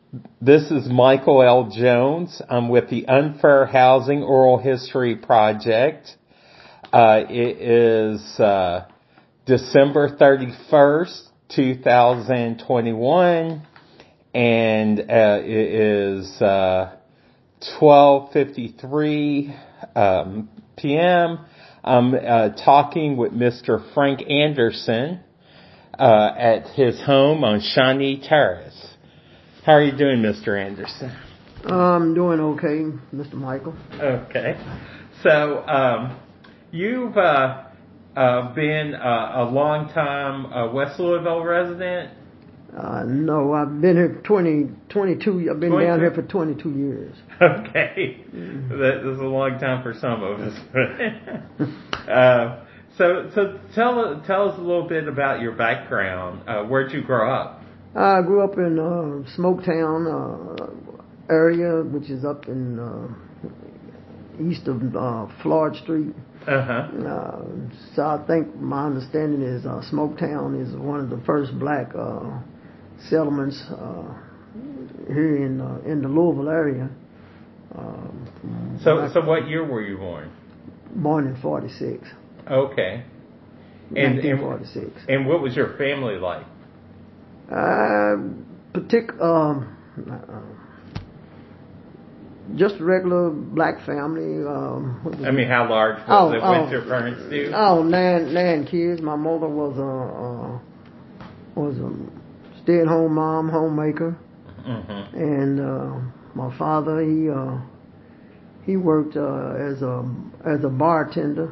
This is Michael L. Jones. I'm with the Unfair Housing Oral History Project. It is December 31st, 2021, and it is 12:53 p.m. I'm talking with Mr. Frank Anderson at his home on Shawnee Terrace. How are you doing, Mr. Anderson? I'm doing okay, Mr. Michael. Okay. So, you've been a long-time West Louisville resident? No, I've been here 22. I've been 22? Down here for 22 years. Okay. That is a long time for some of us. So tell us a little bit about your background. Where'd you grow up? I grew up in Smoketown area, which is up in east of Florida Street. So I think my understanding is Smoketown is one of the first black settlements here in the Louisville area. So what year were you born? Born in 46. Okay. 1946. And what was your family like? Just a regular black family. I mean, how large was it? What did your parents do? Nine kids. My mother was a stay-at-home mom, homemaker, and my father he worked as a bartender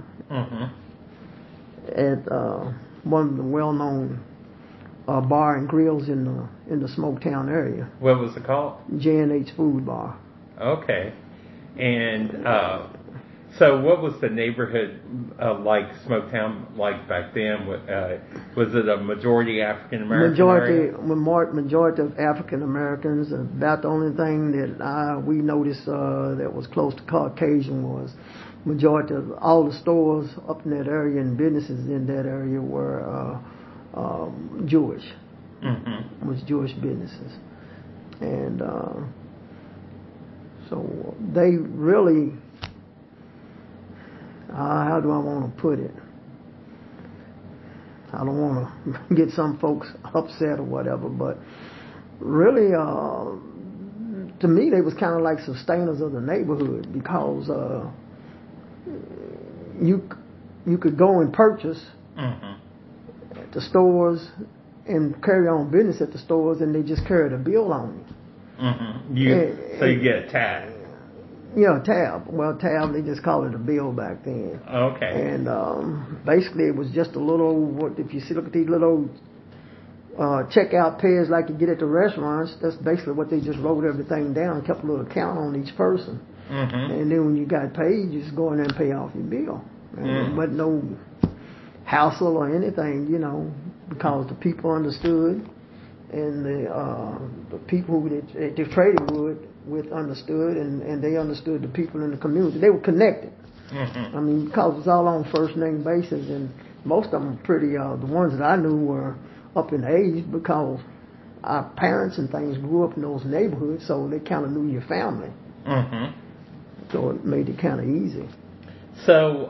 at one of the well-known bar and grills in the Smoketown area. What was it called? J&H Food Bar. Okay. And so what was the neighborhood like Smoketown like back then? Was it a majority African American area? Majority of African Americans. About the only thing that we noticed that was close to Caucasian was majority of all the stores up in that area and businesses in that area were Jewish. Was Jewish businesses, and so they really, how do I want to put it? I don't want to get some folks upset or whatever, but really, to me, they was kind of like sustainers of the neighborhood because you could go and purchase at the stores and carry on business at the stores, and they just carried a bill on you. So you get a tab. Yeah, tab. Well, tab, they just called it a bill back then. Okay. And basically it was just a little, if you look at these little checkout pairs like you get at the restaurants, that's basically what they just wrote everything down, kept a little count on each person. And then when you got paid, you just go in there and pay off your bill. And there wasn't no hassle or anything, because the people understood, and the people who they traded with understood, and they understood the people in the community. They were connected. I mean, because it's all on first name basis, and most of them pretty. The ones that I knew were up in age because our parents and things grew up in those neighborhoods, so they kind of knew your family. So it made it kind of easy. So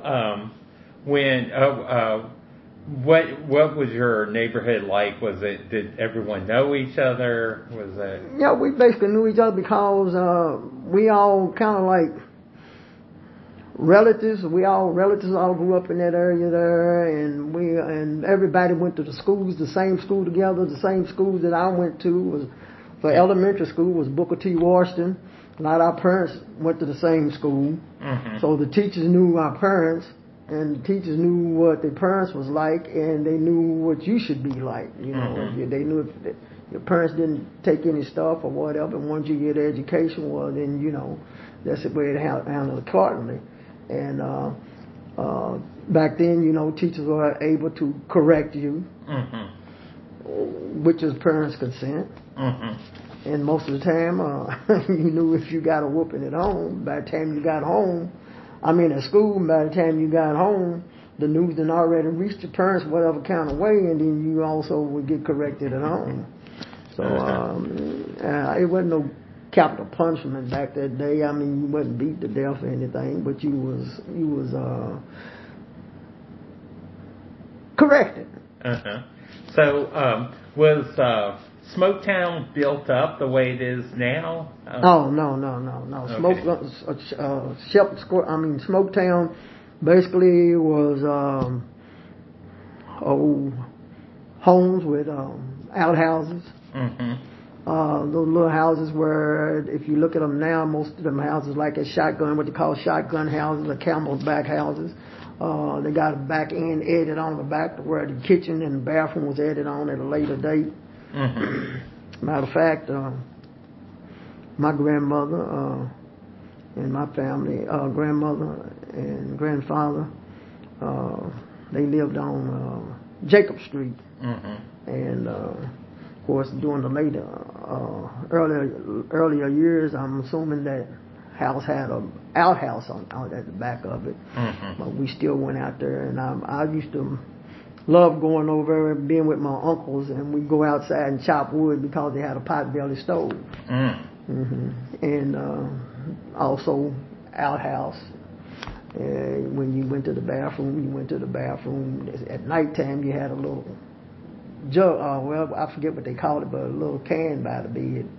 what was your neighborhood like? Did everyone know each other? Was it? Yeah, we basically knew each other because we all kind of like relatives. We all relatives all grew up in that area there, and everybody went to the schools, the same school together. The same schools that I went to was for elementary school was Booker T. Washington. A lot of our parents went to the same school, so the teachers knew our parents. And the teachers knew what their parents was like, and they knew what you should be like. They knew if your parents didn't take any stuff or whatever, and once you get education, well, then, that's the way to handle it accordingly. And back then, teachers were able to correct you, which is parents' consent. And most of the time, you knew if you got a whooping at home. By the time you got home, at school, by the time you got home, the news had already reached your parents whatever kind of way, and then you also would get corrected at home. So it wasn't no capital punishment back that day. I mean, you wasn't beat to death or anything, but you was corrected. So was Smoketown built up the way it is now? No. Shepherd Square. Smoketown basically was old homes with outhouses. Those little houses where, if you look at them now, most of them houses like a shotgun, what they call shotgun houses, or camel's back houses. They got a back end added on the back where the kitchen and the bathroom was added on at a later date. Matter of fact, my grandmother and my family, grandmother and grandfather, they lived on Jacob Street. And of course, during the later, earlier years, I'm assuming that house had a outhouse out at the back of it. But we still went out there, and I used to love going over and being with my uncles, and we'd go outside and chop wood because they had a potbelly stove. And also outhouse. When you went to the bathroom, At nighttime, you had a little jug, well, I forget what they called it, but a little can by the bed.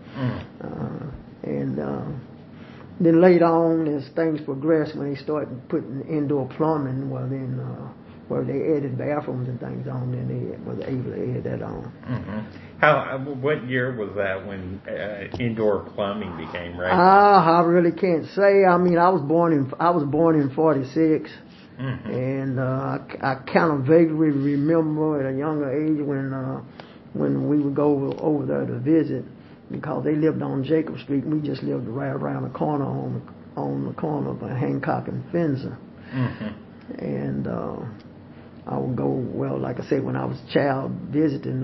Then later on, as things progressed, when they started putting indoor plumbing, well then, where they added bathrooms and things on, then they was able to add that on. What year was that when indoor plumbing became regular? I really can't say. I mean, I was born in '46. And I kind of vaguely remember at a younger age when we would go over there to visit, because they lived on Jacob Street and we just lived right around the corner on the corner of Hancock and Fenzer. And I would go, well, like I said, when I was a child visiting,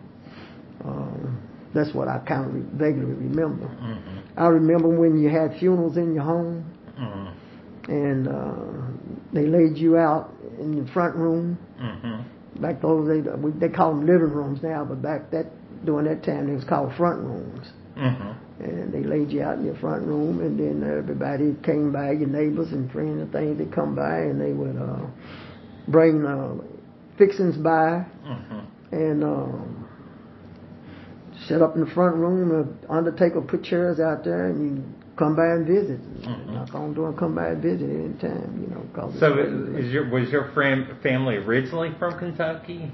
that's what I kind of vaguely remember. I remember when you had funerals in your home. And they laid you out in the front room. Back those days, they call them living rooms now, but during that time, they was called front rooms. And they laid you out in your front room, and then everybody came by, your neighbors and friends and things, they'd come by, and they would bring fixings by, and set up in the front room. The undertaker put chairs out there, and you come by and visit. Knock on the door and come by and visit anytime, So was your family originally from Kentucky?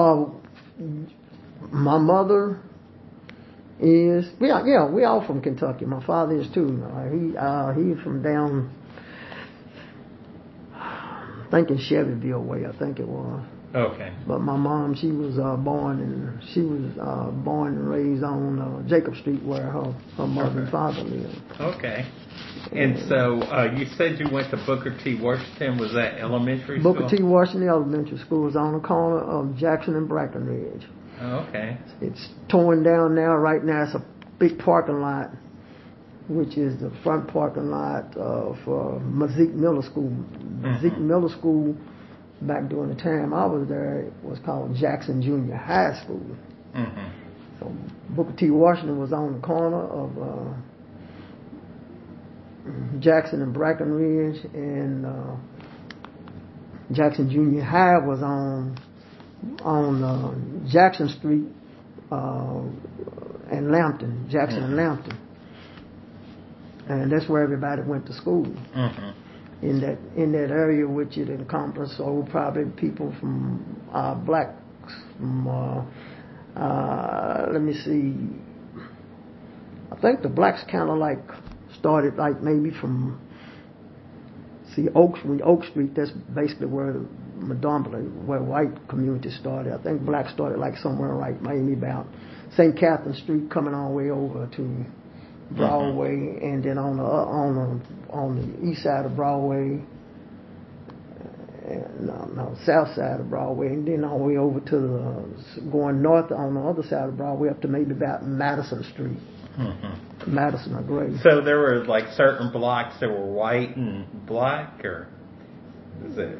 My mother is, we all from Kentucky. My father is too. He's from down, I think in Chevyville way, I think it was. Okay. But my mom, she was born and raised on Jacob Street, where her mother and father lived. Okay. And so you said you went to Booker T. Washington. Was that elementary school? Booker T. Washington Elementary School is on the corner of Jackson and Brackenridge. Oh, okay. It's torn down now. Right now, it's a big parking lot, which is the front parking lot for Mazik Miller School. Mazik Miller School, back during the time I was there, it was called Jackson Junior High School. So Booker T. Washington was on the corner of Jackson and Brackenridge, and Jackson Junior High was on Jackson Street and Lambton, Jackson and Lambton, and that's where everybody went to school. In that area, which it encompassed, probably people from blacks from let me see, I think the blacks kind of like started like maybe from Oak Street. That's basically where where white community started. I think blacks started like somewhere like maybe about St. Catherine Street, coming all the way over to Broadway, and then on the east side of Broadway, south side of Broadway, and then all the way over to going north on the other side of Broadway up to maybe about Madison Street. Madison or Gray. So there were like certain blocks that were white and black, or is it?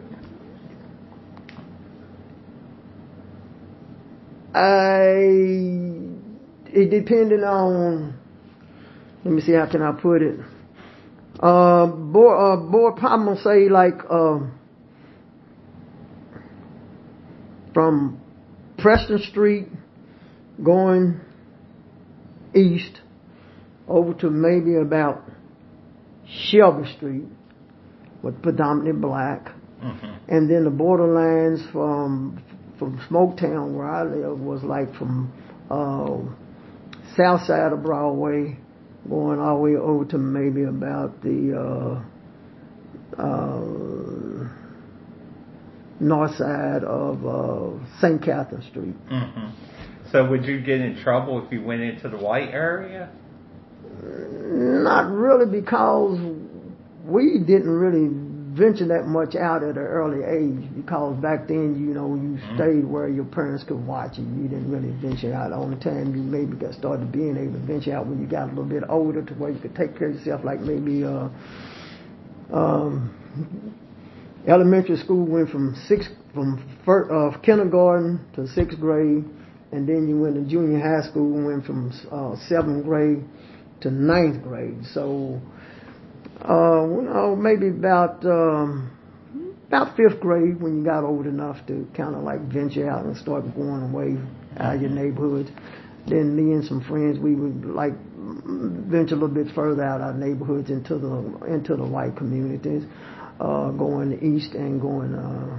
it depended on. Let me see, how can I put it? I'm gonna say like from Preston Street going east over to maybe about Shelby Street was predominantly black. And then the borderlands from Smoketown, where I live, was like from south side of Broadway going all the way over to maybe about the north side of St. Catherine Street. So would you get in trouble if you went into the white area? Not really, because we didn't really venture that much out at an early age, because back then, you know, you stayed where your parents could watch you. You didn't really venture out. The only time you maybe got started being able to venture out when you got a little bit older, to where you could take care of yourself, like maybe elementary school went from kindergarten to 6th grade, and then you went to junior high school and went from 7th grade to 9th grade. So, you know, maybe about 5th grade, when you got old enough to kind of like venture out and start going away out of your neighborhood. Then me and some friends, we would like venture a little bit further out our neighborhoods into the white communities, going east and going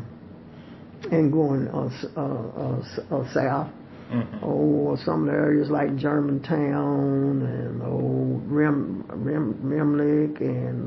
south. Or some of the areas like Germantown and Remlick and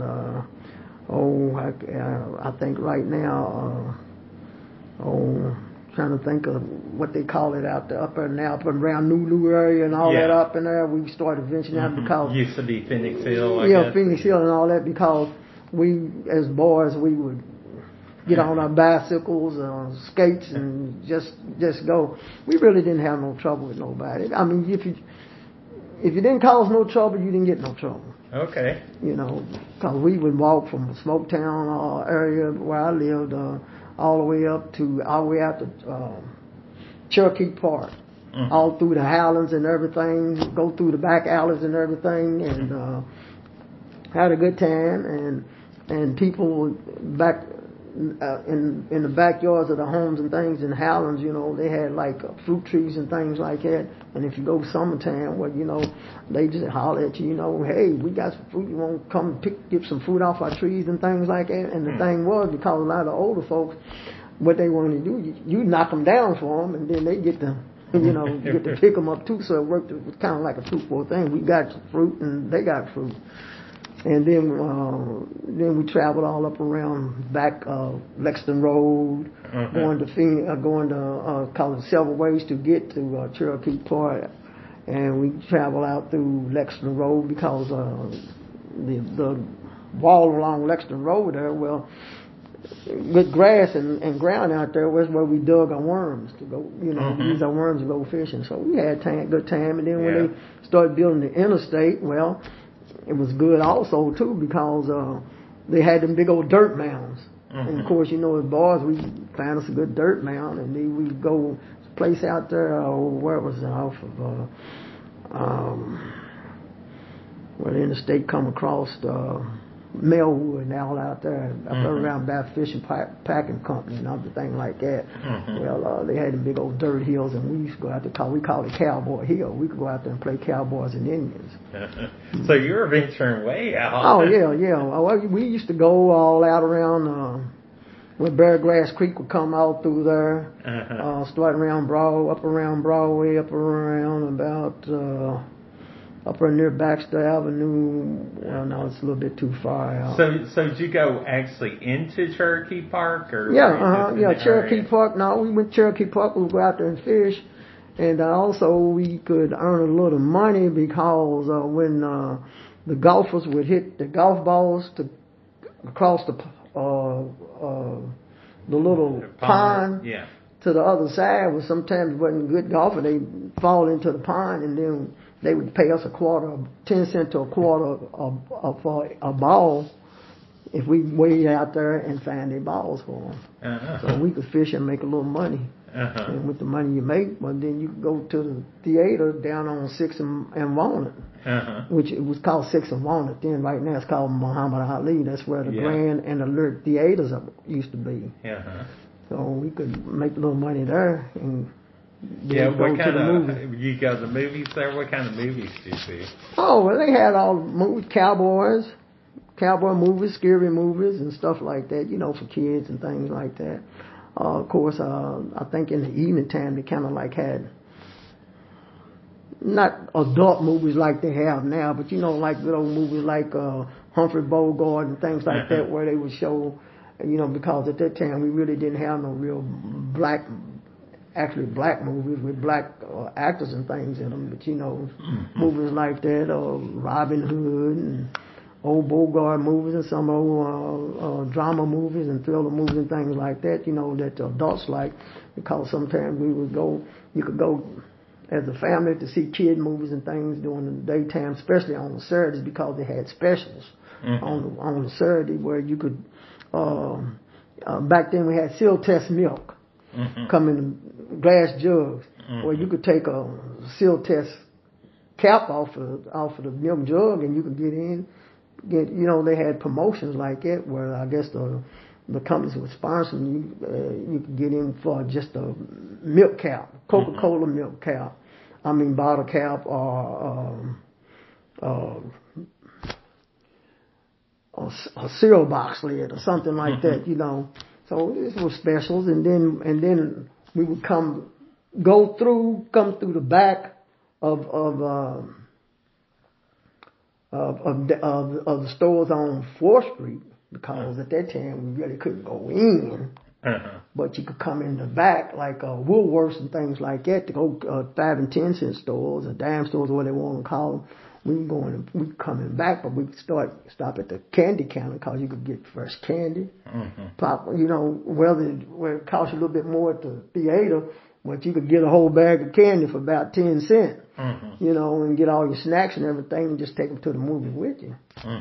I think right now trying to think of what they call it out there up around Nulu area and all that up in there. We started venturing out because used to be Phoenix Hill. I guess. Phoenix Hill and all that, because we as boys we would get on our bicycles, skates, and just go. We really didn't have no trouble with nobody. I mean, if you didn't cause no trouble, you didn't get no trouble. Okay. You know, because we would walk from the Smoketown area where I lived all the way out to Cherokee Park, all through the Highlands and everything. Go through the back alleys and everything, and had a good time. And people back. In the backyards of the homes and things in Howlands, you know, they had like fruit trees and things like that. And if you go summertime, well, you know, they just holler at you, you know, hey, we got some fruit. You want to come get some fruit off our trees and things like that? And the thing was, because a lot of older folks, what they wanted to do, you knock them down for them, and then they get to, you know, get to pick them up too. So it worked. It was kind of like a two-for thing. We got fruit and they got fruit. And then we traveled all up around back Lexington Road, going to call it several ways to get to Cherokee Park, and we traveled out through Lexington Road because the wall along Lexington Road there, well, with grass and ground out there was where we dug our worms to go, you know, use our worms to go fishing. So we had good time. And then when they started building the interstate, well, it was good also too, because they had them big old dirt mounds. And of course, you know, as boys, we found us a good dirt mound, and then we'd go to a place out there, where it was off of where the interstate come across Melwood and all out there, up around Bath Fishing Packing Company and everything like that. Well, they had the big old dirt hills, and we used to go out there. We call it Cowboy Hill. We could go out there and play cowboys and Indians. So you were venturing way out. Oh yeah. Well, we used to go all out around where Bear Grass Creek would come out through there, starting around up around Broadway, up around about. Up near Baxter Avenue. Well, no, it's a little bit too far out. So did you go actually into Cherokee Park, or? Cherokee Park. No, we went to Cherokee Park. We would go out there and fish, and also we could earn a little money, because when the golfers would hit the golf balls across the little pond to the other side, was sometimes it wasn't good golfer. They'd fall into the pond, and then they would pay us 10 cents to a quarter for a ball if we wade out there and find their balls for them. So we could fish and make a little money. And with the money you make, well, then you go to the theater down on 6th and Walnut, which it was called 6th and Walnut then. Right now it's called Muhammad Ali. That's where the Grand and the Lyric Theaters used to be. So we could make a little money there and what kind of you go to the movies there? What kind of movies do you see? Oh, well, they had all movies, cowboy movies, scary movies, and stuff like that. For kids and things like that. Of course, I think in the evening time they kind of like had not adult movies like they have now, but like little movies like Humphrey Bogart and things like that, where they would show, because at that time we really didn't have no real black movies with black actors and things in them, but movies like that, Robin Hood and old Bogart movies and some old drama movies and thriller movies and things like that, that the adults like, because sometimes you could go as a family to see kid movies and things during the daytime, especially on the Saturdays, because they had specials on the Saturday where you could, back then we had seal test milk come in glass jugs, where you could take a seal test cap off of the milk jug and you could get in. They had promotions like it where I guess the companies would sponsor you. You could get in for just a milk cap, Coca-Cola milk cap. Bottle cap or a cereal box lid or something like that. So this was specials, and then we would come through the back of the stores on 4th Street, because at that time we really couldn't go in, but you could come in the back like Woolworths and things like that to go 5 and 10 cent stores or dime stores or whatever they want to call them. We coming back, but we could stop at the candy counter because you could get fresh candy, pop. Whether it cost you a little bit more at the theater, but you could get a whole bag of candy for about 10 cents. And get all your snacks and everything and just take them to the movie with you.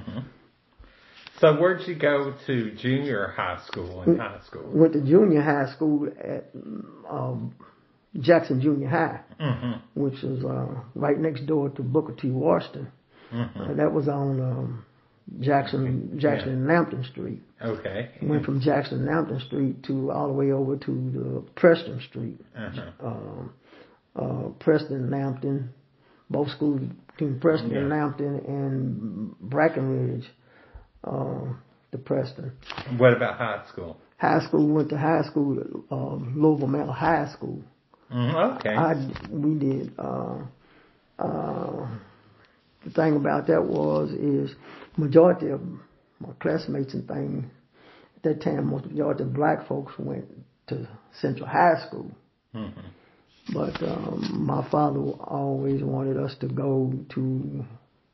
So where'd you go to junior high school and high school? Went to junior high school at Jackson Junior High, which was right next door to Booker T. Washington. That was on Jackson and Lambton Street. Okay. Went from Jackson and Lambton Street to all the way over to the Preston Street. Preston, Lambton, both schools between Preston and Lambton and Brackenridge to Preston. What about high school? High school, went to high school at Louisville Male High School. Okay. We did. The thing about that is majority of my classmates and things at that time, majority of black folks went to Central High School. But my father always wanted us to go to,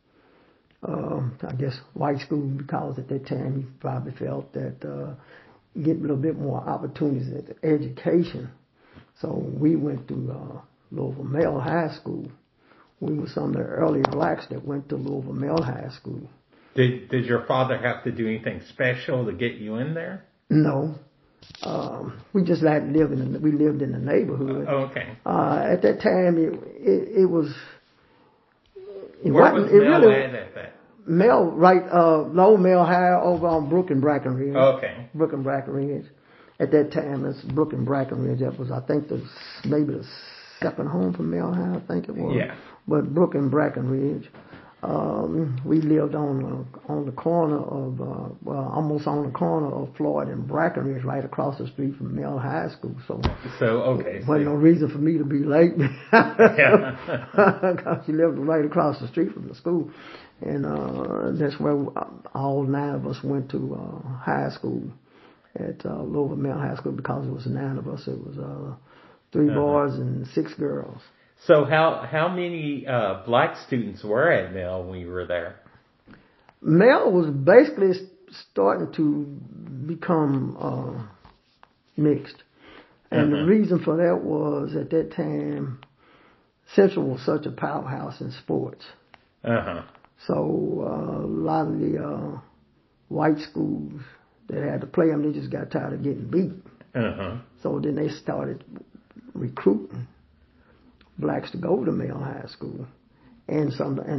I guess, white school, because at that time he probably felt that get a little bit more opportunities at education. So we went to Louisville Male High School. We were some of the early blacks that went to Louisville Male High School. Did your father have to do anything special to get you in there? No. We just lived in the neighborhood. Okay. At that time, it was. Where was Mel at that? Mel, right, Low Mel High over on Brook and Brackenridge. Okay. Brook and Brackenridge. At that time, it's Brook and Brackenridge. That was, I think, maybe the second home for Mel High, I think it was. Yeah. But Brook and Brackenridge. We lived on the corner of, almost on the corner of Floyd and Brackenridge, right across the street from Mel High School. So okay. Wasn't no reason for me to be late. Because she lived right across the street from the school. And that's where all 9 of us went to high school at Louisville Male High School, because it was 9 of us. It was 3 boys and 6 girls. So how many black students were at Mel when you were there? Mel was basically starting to become mixed. And the reason for that was, at that time, Central was such a powerhouse in sports. So a lot of the white schools that had to play them, they just got tired of getting beat. So then they started recruiting blacks to go to male high school, and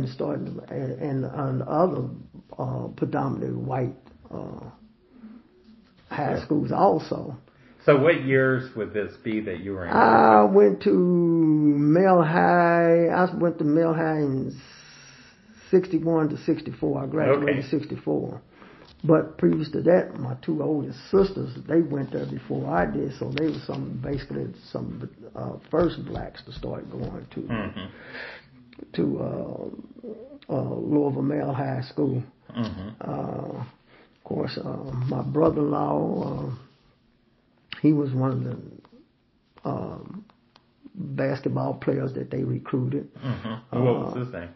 other predominantly white high schools also. So what years would this be that you were in? I went to male high. I went to male high in 61 to 64. I graduated in 64. But previous to that, my two oldest sisters, they went there before I did, so they were basically some first blacks to start going to Louisville Male High School. Of course, my brother-in-law, he was one of the basketball players that they recruited. What was his name?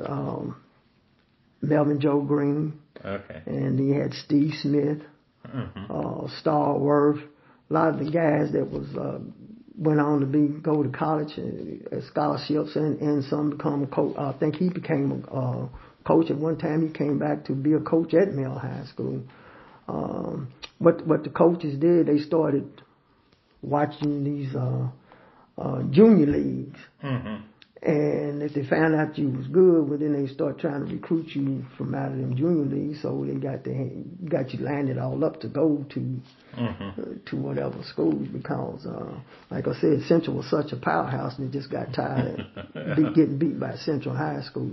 Melvin Joe Green. Okay. And he had Steve Smith, Star Worth, a lot of the guys that went on to go to college as scholarships, and some become a coach. I think he became a coach at one time. He came back to be a coach at Male High School. What the coaches did, they started watching these junior leagues. And if they found out you was good, well, then they start trying to recruit you from out of them junior leagues. So they got you landed all up to go to whatever schools, because, like I said, Central was such a powerhouse, and they just got tired of getting beat by Central High School.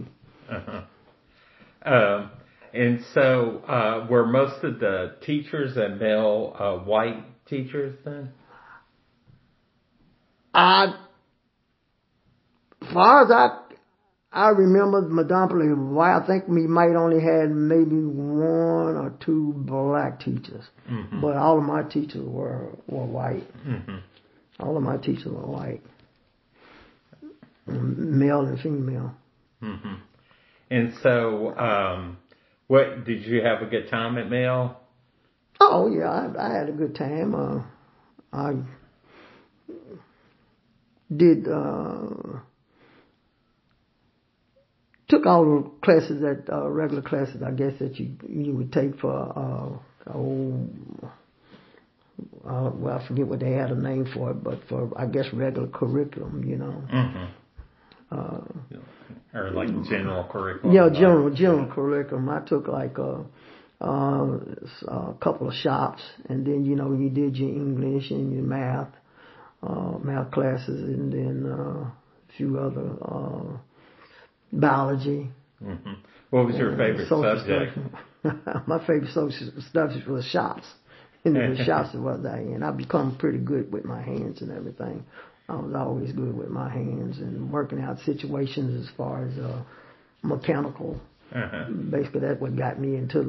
And so, were most of the teachers and male white teachers then? As far as I remember, predominantly white. I think we might only had maybe one or two black teachers, but all of my teachers were white. All of my teachers were white, male and female. And so, what did you have a good time at Male? Oh yeah, I had a good time. I did. Took all the classes that regular classes, I guess, that you would take for well, I forget what they had a name for it, but for, I guess, regular curriculum, you know. Or like general curriculum. Yeah, general curriculum. I took like a couple of shops, and then you did your English and your math classes, and then a few other. Biology. What was your favorite subject? My favorite subject was shops. And the shops was I in. I've become pretty good with my hands and everything. I was always good with my hands and working out situations as far as mechanical. Basically, that's what got me into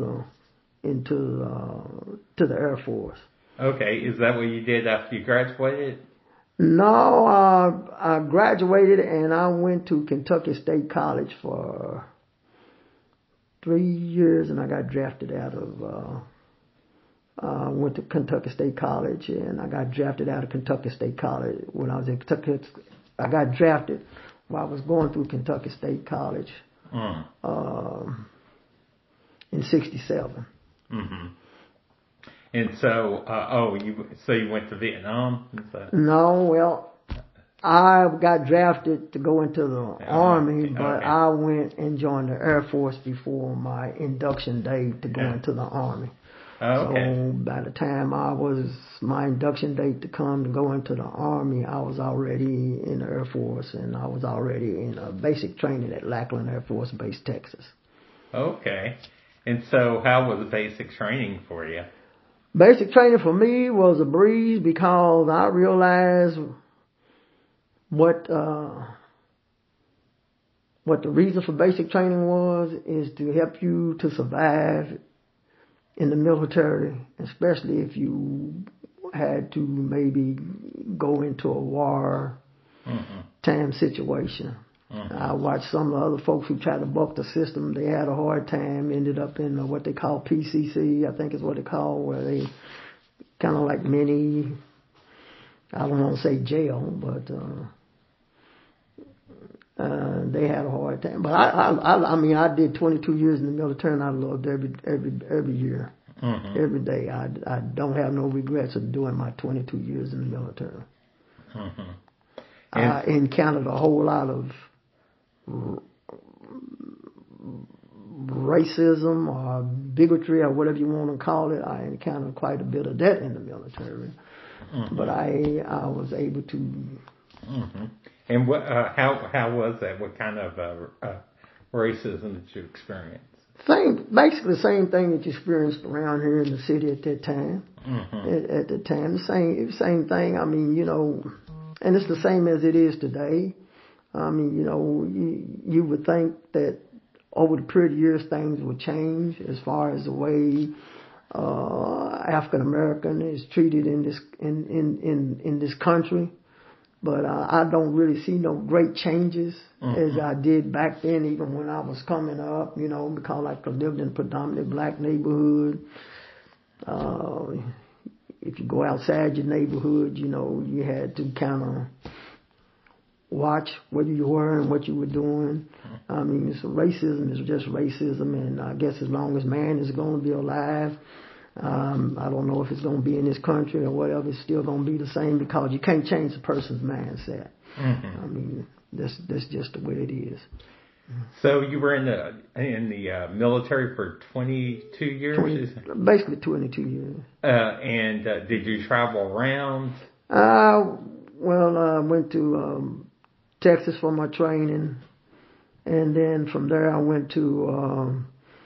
the Air Force. Okay, is that what you did after you graduated? No, I graduated and I went to Kentucky State College for 3 years, and I got drafted out of. Went to Kentucky State College, and I got drafted out of Kentucky State College when I was in Kentucky. I got drafted while I was going through Kentucky State College in '67. And so, you went to Vietnam? No, well, I got drafted to go into the Army, but I went and joined the Air Force before my induction day to go into the Army. So by the time my induction date to come to go into the Army, I was already in the Air Force, and I was already in basic training at Lackland Air Force Base, Texas. Okay. And so how was the basic training for you? Basic training for me was a breeze, because I realized what the reason for basic training is to help you to survive in the military, especially if you had to maybe go into a war time situation. I watched some of the other folks who tried to buck the system. They had a hard time, ended up in what they call PCC, I think is what they call, where they kind of like mini, I don't want to say jail, but they had a hard time. But I mean, I did 22 years in the military, and I loved every year, every day. I don't have no regrets of doing my 22 years in the military. I encountered a whole lot of racism or bigotry or whatever you want to call it. I encountered quite a bit of that in the military. Mm-hmm. But I was able to. Mm-hmm. And what? How was that? What kind of racism did you experience? Basically the same thing that you experienced around here in the city at that time. Mm-hmm. At the time, the same thing. I mean, and it's the same as it is today. I mean, you would think that over the period of years things would change as far as the way African American is treated in this country. But I don't really see no great changes as I did back then, even when I was coming up, because I lived in a predominantly black neighborhood. If you go outside your neighborhood, you had to kind of watch what you were and what you were doing. I mean, so racism is just racism, and I guess as long as man is going to be alive, I don't know if it's going to be in this country or whatever, it's still going to be the same because you can't change a person's mindset. Mm-hmm. I mean, that's just the way it is. So you were in the military for 22 years? Basically 22 years. And did you travel around? Well, I went to Texas for my training, and then from there I went to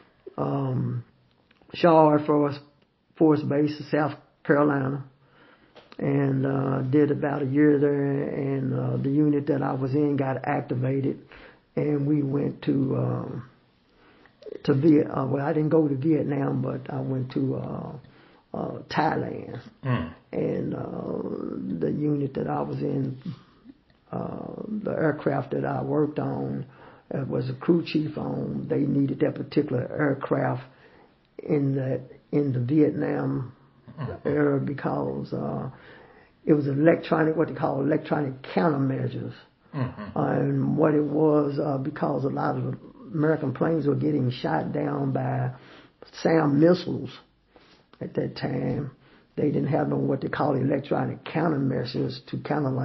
Shaw Air Force Base in South Carolina, and did about a year there, and the unit that I was in got activated, and we went to Vietnam. Well, I didn't go to Vietnam, but I went to Thailand, and the unit that I was in, the aircraft that I worked on, was a crew chief on. They needed that particular aircraft in the Vietnam era because it was what they call electronic countermeasures. Mm-hmm. And what it was, because a lot of American planes were getting shot down by SAM missiles at that time, they didn't have what they call electronic countermeasures to kind of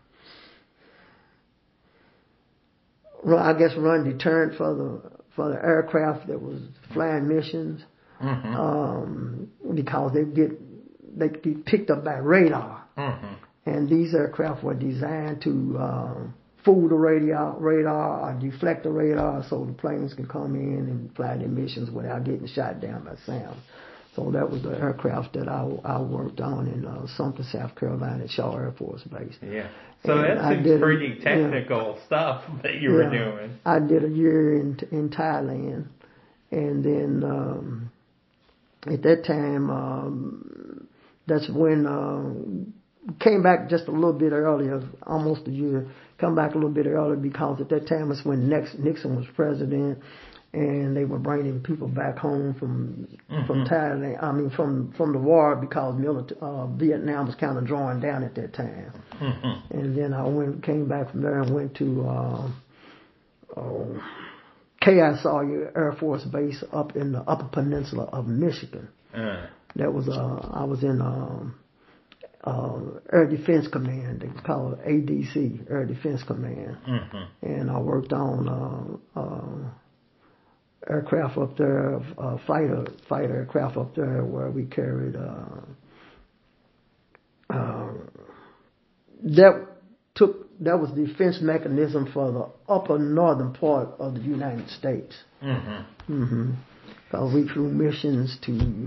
run deterrent for the aircraft that was flying missions. Mm-hmm. Because they could be picked up by radar. Mm-hmm. And these aircraft were designed to fool the radar or deflect the radar so the planes could come in and fly their missions without getting shot down by SAM. So that was the aircraft that I worked on in Sumter, South Carolina at Shaw Air Force Base. Yeah. So that seems pretty technical stuff that you were doing. I did a year in Thailand, and then at that time, that's when came back just a little bit earlier, almost a year. Come back a little bit earlier because at that time was when Nixon was president, and they were bringing people back home from Thailand. I mean, from the war because Vietnam was kind of drawing down at that time. Mm-hmm. And then I came back from there and went to K.I. Sawyer Air Force Base up in the Upper Peninsula of Michigan. That was I was in Air Defense Command. They call it ADC, Air Defense Command. Mm-hmm. And I worked on aircraft up there, fighter aircraft up there, where we carried that was the defense mechanism for the upper northern part of the United States. Mm-hmm. Mm-hmm. Because we flew missions to,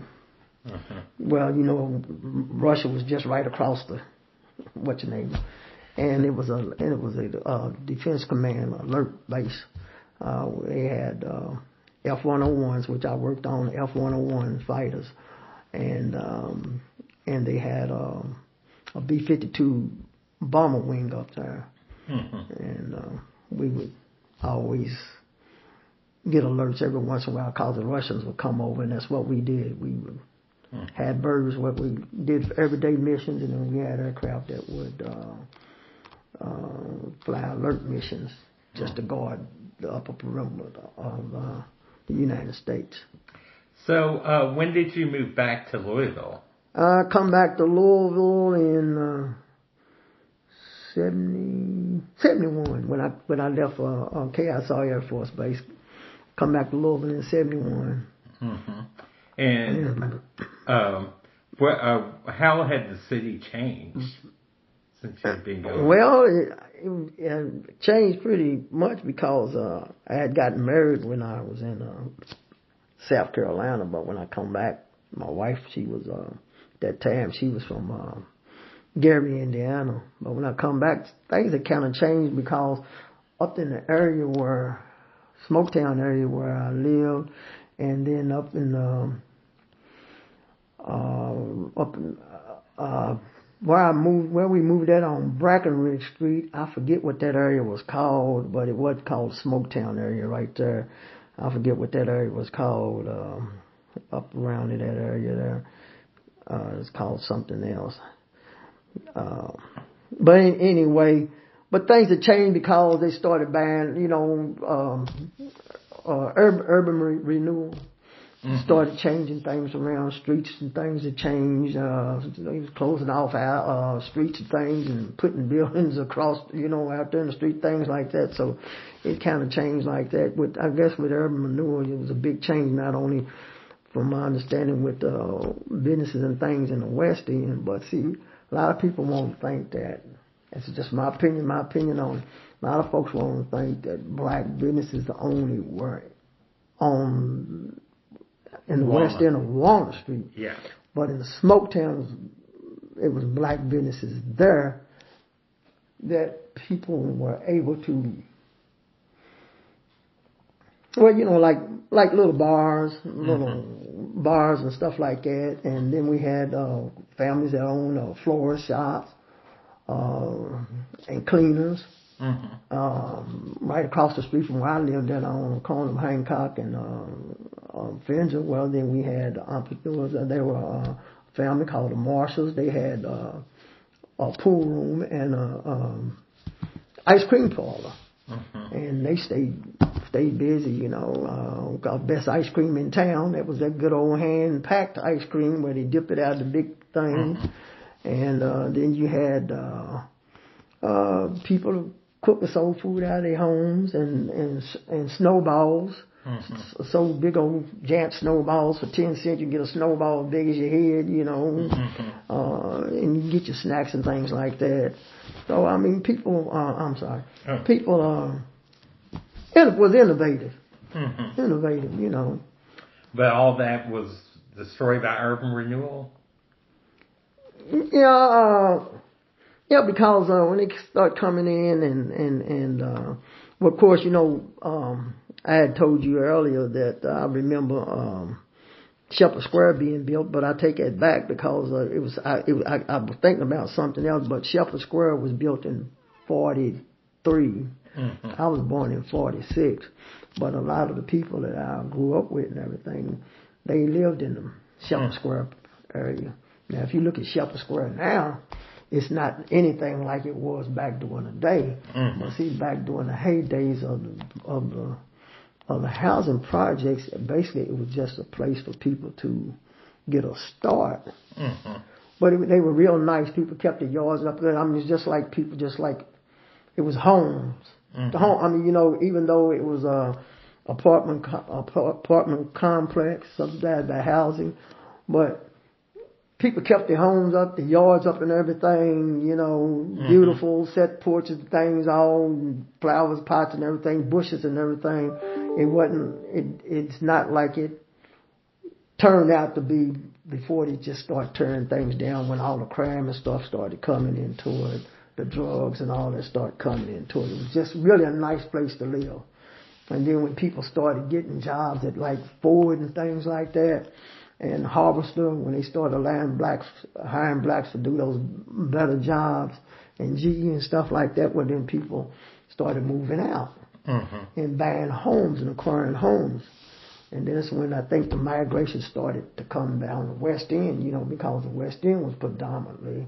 Russia was just right across and it was a defense command alert base. They had F-101s, which I worked on, F-101 fighters, and they had a B-52 bomber wing up there. Mm-hmm. And we would always get alerts every once in a while because the Russians would come over, and that's what we did. We would had birds, what we did for everyday missions, and then we had aircraft that would fly alert missions just to guard the upper perimeter of the United States. So when did you move back to Louisville? I come back to Louisville in 71 when I left KSR Air Force Base. Come back to Louisville in 71. Mm-hmm. And how had the city changed since you've been going? Well, it changed pretty much because I had gotten married when I was in South Carolina, but when I come back, my wife, she was that time she was from Gary, Indiana. But when I come back, things had kind of changed because up in the area where Smoketown area where I lived, and then up in where we moved at on Brackenridge Street. I forget what that area was called, but it was called Smoketown area right there. I forget what that area was called. Up around in that area there, it's called something else. But anyway, but things had changed because they started buying, urban renewal. Mm-hmm. Started changing things around, streets and things had changed. They was closing off streets and things and putting buildings across, out there in the street, things like that. So it kind of changed like that. I guess with urban renewal, it was a big change, not only from my understanding with businesses and things in the West End, but see, a lot of people won't think that. It's just my opinion on it. A lot of folks won't think that black businesses only were in the West End of Walnut Street. Yeah. But in the Smoketowns, it was black businesses there that people were able to, like little bars, bars and stuff like that. And then we had families that owned florist shops and cleaners. Mm-hmm. Right across the street from where I lived at on the corner of Hancock and Fincher. Well, then we had entrepreneurs. There were a family called the Marshalls. They had a pool room and ice cream parlor. Mm-hmm. And they stayed busy, got best ice cream in town. That was that good old hand packed ice cream where they dip it out of the big thing. Mm-hmm. And then you had people cooking soul food out of their homes and snowballs. Mm-hmm. So big old giant snowballs for 10 cents. You get a snowball as big as your head, Mm-hmm. And you get your snacks and things like that. So, I mean, people, people was innovative. Mm-hmm. Innovative, But all that was destroyed by urban renewal? Yeah, because when they start coming in and well, of course, I had told you earlier that I remember Shepherd Square being built, but I take it back because I was thinking about something else. But Shepherd Square was built in 43. Mm-hmm. I was born in 46, but a lot of the people that I grew up with and everything, they lived in the Shepherd Square area. Now, if you look at Shepherd Square now, it's not anything like it was back during the day. Mm-hmm. But see, back during the heydays of the housing projects, basically it was just a place for people to get a start. Mm-hmm. But they were real nice. People kept their yards up there. I mean, it's just like it was homes. Mm-hmm. The home. I mean, even though it was a apartment complex subsidized by housing, but people kept their homes up, their yards up and everything, mm-hmm. beautiful, set porches and things, all flowers, pots and everything, bushes and everything. It's not like it turned out to be before they just start turning things down when all the crime and stuff started coming into it, the drugs and all that started coming into it. It was just really a nice place to live. And then when people started getting jobs at like Ford and things like that, and Harvester, when they started hiring blacks to do those better jobs, and GE and stuff like that, well, then people started moving out mm-hmm. and buying homes and acquiring homes. And that's when I think the migration started to come down the West End, because the West End was predominantly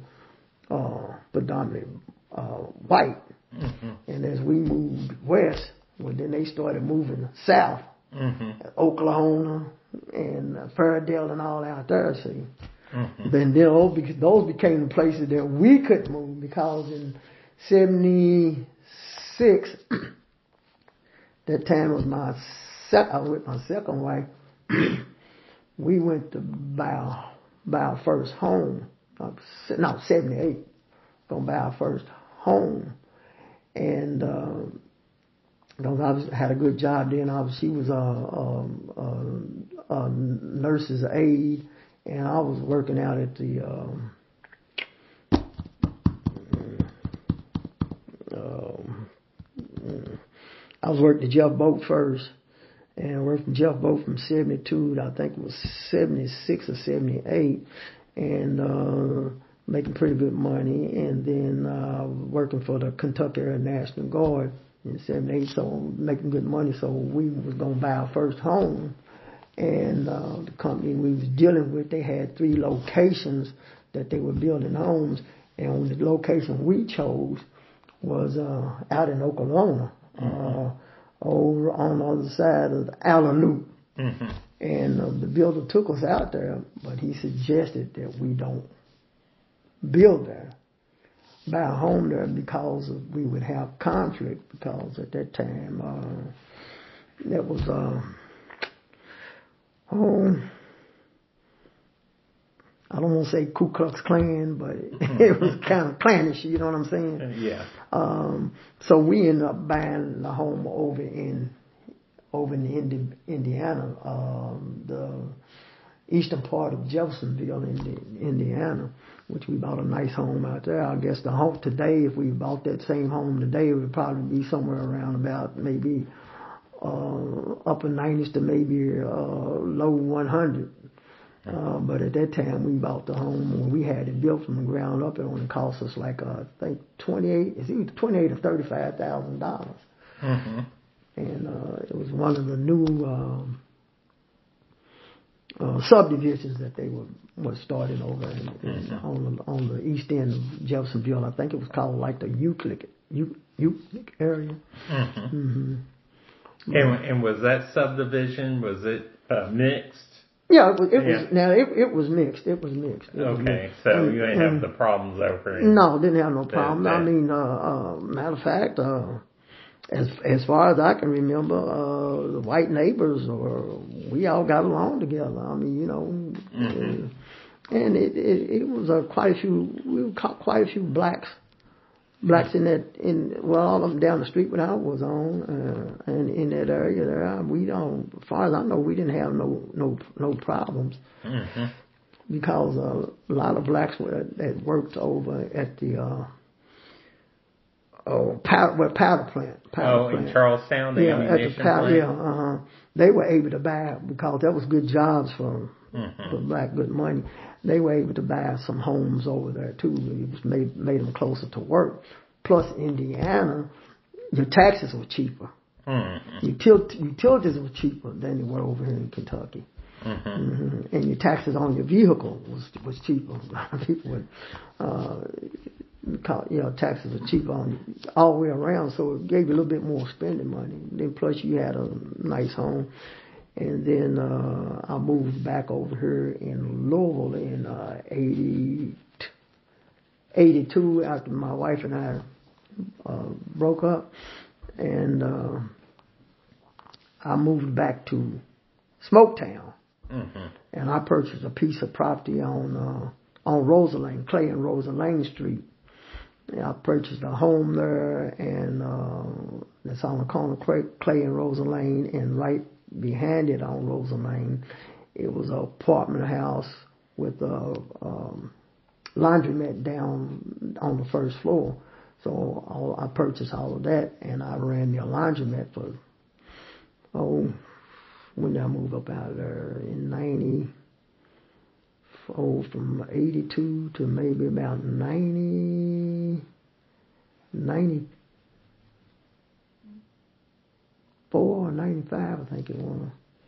white. Mm-hmm. And as we moved west, well, then they started moving south, mm-hmm. Oklahoma and Fairdale and all out there, see. Mm-hmm. Then those became the places that we couldn't move because in 76. That time was I was with my second wife. We went to buy our first home. No, 78. Gonna buy our first home. And, I had a good job then. She was a nurse's aide, and I was working out at the, I was working at Jeff Boat first, and I worked for Jeff Boat from 72 to I think it was 76 or 78, and making pretty good money, and then working for the Kentucky Air National Guard in 78, so making good money, so we was going to buy our first home, and the company we was dealing with, they had 3 locations that they were building homes, and the location we chose was out in Oklahoma, over on the other side of the Allen. And the builder took us out there, but he suggested that we don't build there, buy a home there, because we would have conflict, because at that time that was I don't want to say Ku Klux Klan, but it was kind of clannish, you know what I'm saying? Yeah. So we ended up buying the home over in Indiana, the eastern part of Jeffersonville, Indiana, which we bought a nice home out there. I guess the home today, if we bought that same home today, it would probably be somewhere around about maybe upper 90s to maybe low 100. But at that time, we bought the home when we had it built from the ground up. It only cost us like I think $28 or $35,000. And it was one of the new subdivisions that they were starting over on the east end of Jeffersonville. I think it was called like the Euclid area. And was that subdivision, was it mixed? Yeah, it was. Now it was mixed. It was mixed. Okay, so you didn't have the problems over here. No, didn't have no problems. I mean, matter of fact, as far as I can remember, the white neighbors we all got along together. I mean, you know, and it was quite a few. We caught quite a few blacks in all of them down the street when I was on, and in that area there, as far as I know, we didn't have no problems, because a lot of blacks that worked over at the powder plant. In Charlestown, the ammunition plant. They were able to buy, because that was good jobs for black, good money. They were able to buy some homes over there too. It was made them closer to work. Plus, Indiana, your taxes were cheaper. Utilities were cheaper than they were over here in Kentucky. And your taxes on your vehicle was cheaper. People would, taxes were cheaper all the way around, so it gave you a little bit more spending money. Then plus you had a nice home. And then I moved back over here in Louisville in 82 after my wife and I broke up, and I moved back to Smoketown, and I purchased a piece of property on Rosa Lane, Clay and Rosa Lane Street. And I purchased a home there, and that's on the corner of Clay and Rosa Lane, and right behind it on Rosa Lane, it was an apartment house with a laundromat down on the first floor. So I purchased all of that, and I ran me a laundromat for, when did I move up out of there? In 94, from 82 to maybe about 94 or 95, I think it was.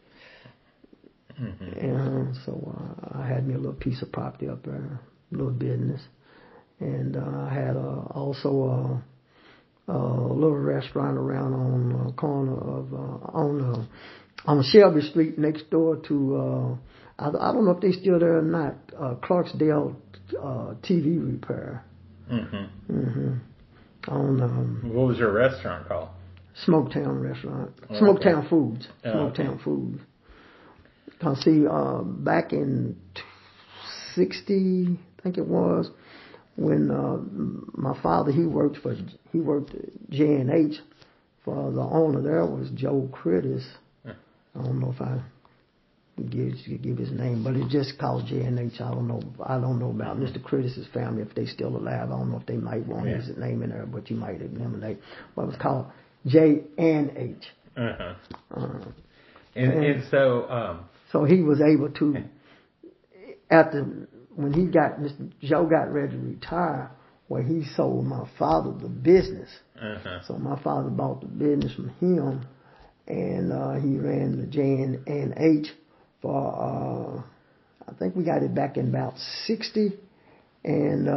And so I had me a little piece of property up there, a little business. And I had also a little restaurant around on the corner of on Shelby Street next door to I don't know if they're still there or not. Clarksdale TV Repair. on What was your restaurant called? Smoketown Restaurant. Oh, Smoketown okay. Foods. Oh, Smoketown okay. Foods. Cause see, back in '60, I think it was, when my father he worked J&H for the owner there was Joe Critters. I don't know if I give his name, but it's just called J&H. I don't know about Mr. Critters' family if they still alive. I don't know if they might want his name in there, but you might eliminate. But it was called J&H. And so so he was able to when Mr. Joe got ready to retire, well, he sold my father the business. So my father bought the business from him, and he ran the J&H for, I think we got it back in about 60, and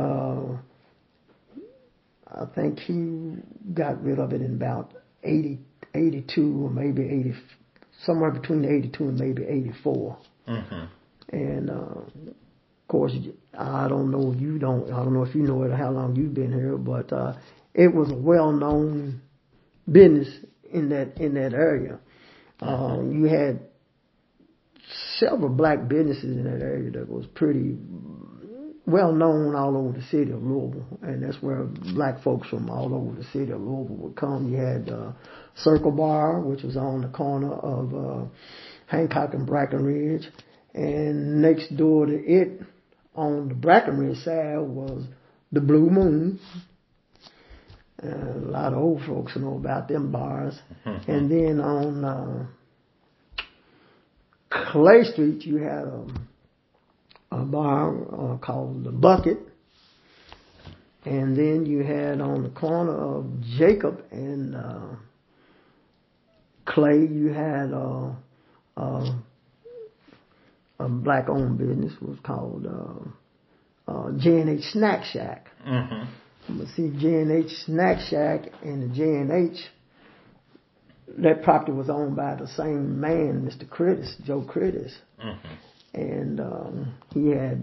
I think he got rid of it in about 82 or maybe 80, somewhere between 82 and maybe 84. And of course, I don't know if you know it or how long you've been here, but it was a well-known business in that area. You had several black businesses in that area that was pretty well known all over the city of Louisville, and that's where black folks from all over the city of Louisville would come. You had Circle Bar, which was on the corner of Hancock and Brackenridge, and next door to it on the Brackenridge side was the Blue Moon. A lot of old folks know about them bars. And then on Clay Street, you had a bar called the Bucket. And then you had on the corner of Jacob and Clay, you had a black-owned business was called J&H Snack Shack. But see, J&H Snack Shack and the J&H, that property was owned by the same man, Mr. Critters, Joe Critters. And he had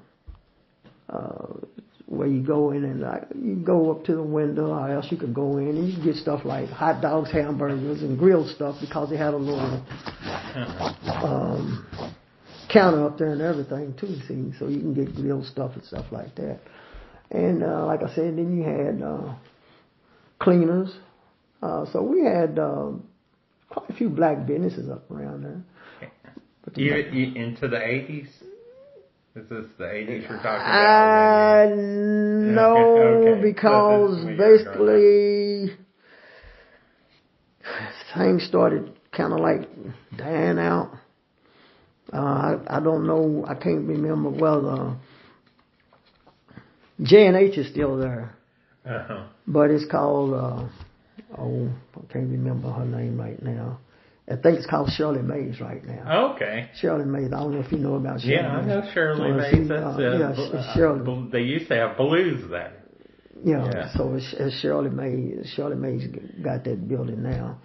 where you go in and you go up to the window, or else you could go in and you get stuff like hot dogs, hamburgers, and grilled stuff because they had a little counter up there and everything too, see, so you can get grilled stuff and stuff like that. And like I said, then you had cleaners. So we had quite a few black businesses up around there. But you into the 80s? Is this the 80s you're talking about? No, okay. Because basically things started kind of like dying out. I don't know. I can't remember. Well, J&H is still there, but it's called. I can't remember her name right now. I think it's called Shirley Mays right now. Okay. Shirley Mays. I don't know if you know about Shirley Mays. I know Shirley Mays. Shirley. They used to have Blues there. Yeah. So it's Shirley Mays. Shirley Mays got that building now.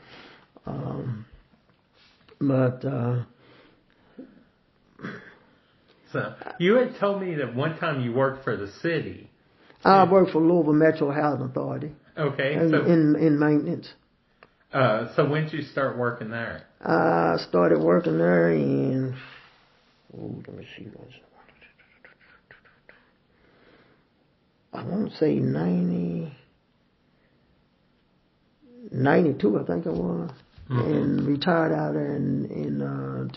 So you had told me that one time you worked for the city. I worked for Louisville Metro Housing Authority. Okay. In maintenance. So when did you start working there? I started working there in, let me see, I want to say 92, I think it was, and retired out there in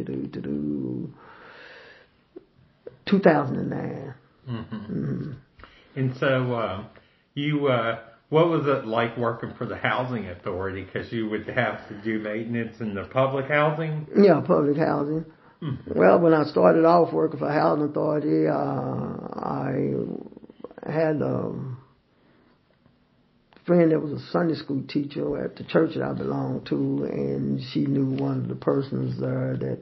2009. And so what was it like working for the housing authority? Because you would have to do maintenance in the public housing? Yeah, public housing. Well, when I started off working for housing authority, I had a friend that was a Sunday school teacher at the church that I belonged to, and she knew one of the persons there that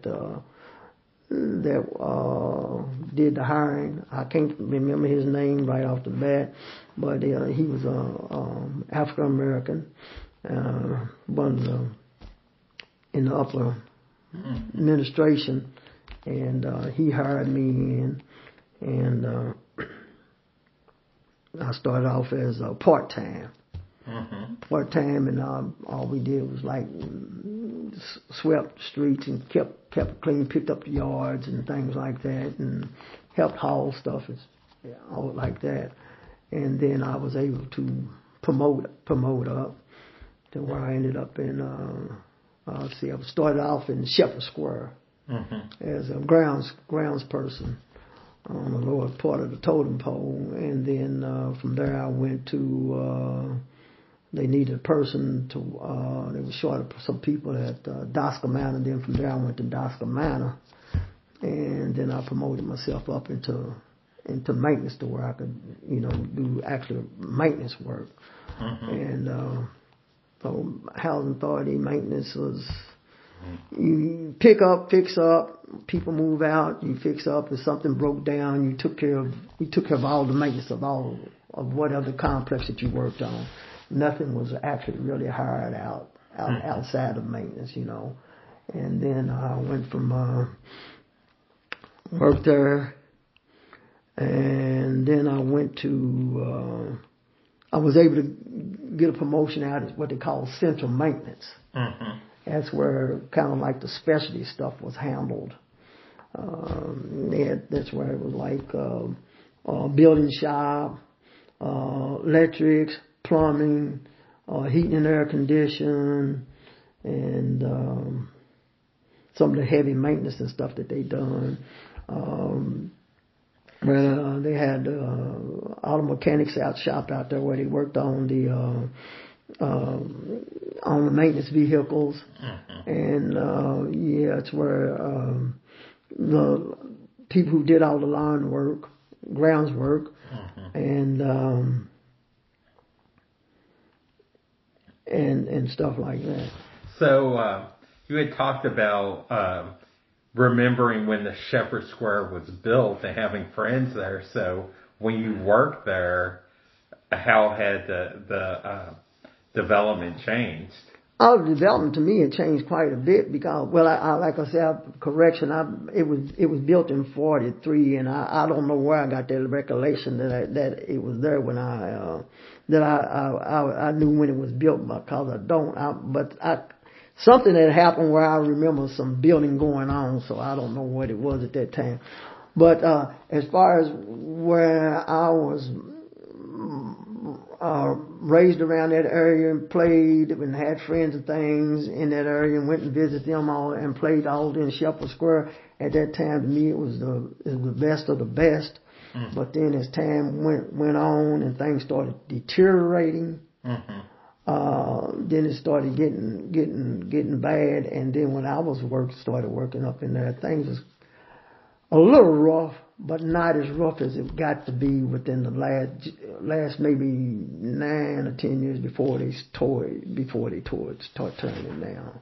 did the hiring. I can't remember his name right off the bat, but he was African American, one in the upper administration, and he hired me in, and I started off as part-time. Mm-hmm. Part-time, and all we did was like swept the streets and kept clean, picked up the yards and things like that, and helped haul stuff and all like that. And then I was able to promote up to where I ended up in. I started off in Shepherd Square as a grounds person on the lower part of the totem pole, and then from there I went to. They needed a person to. They were short of some people at Dosca Manor. Then from there I went to Dosca Manor, and then I promoted myself up into maintenance to where I could, do actual maintenance work. And so housing authority maintenance was you pick up, fix up, people move out, you fix up. If something broke down, you took care of all the maintenance of whatever complex that you worked on. Nothing was actually really hired outside of maintenance, And then I went from work there, and then I went to. I was able to get a promotion out at what they call central maintenance. That's where kind of like the specialty stuff was handled. That's where it was like building shop, electrics, plumbing, heating and air conditioning, and some of the heavy maintenance and stuff that they done. Where they had auto mechanics shop out there where they worked on the maintenance vehicles, and it's where the people who did all the lawn work, grounds work, and stuff like that. So you had talked about remembering when the Shepherd Square was built and having friends there. So when you worked there, how had the development changed? The development to me had changed quite a bit because, like I said, correction, it was built in '43, and I don't know where I got that recollection that it was there when I knew when it was built, because I don't. Something had happened where I remember some building going on, so I don't know what it was at that time. But as far as where I was raised around that area and played and had friends and things in that area and went and visited them all and played all in Shepherd Square, at that time to me it was the best of the best. But then as time went on and things started deteriorating, then it started getting bad. And then when I started working up in there, things was a little rough, but not as rough as it got to be within the last maybe 9 or 10 years before they started turning it down.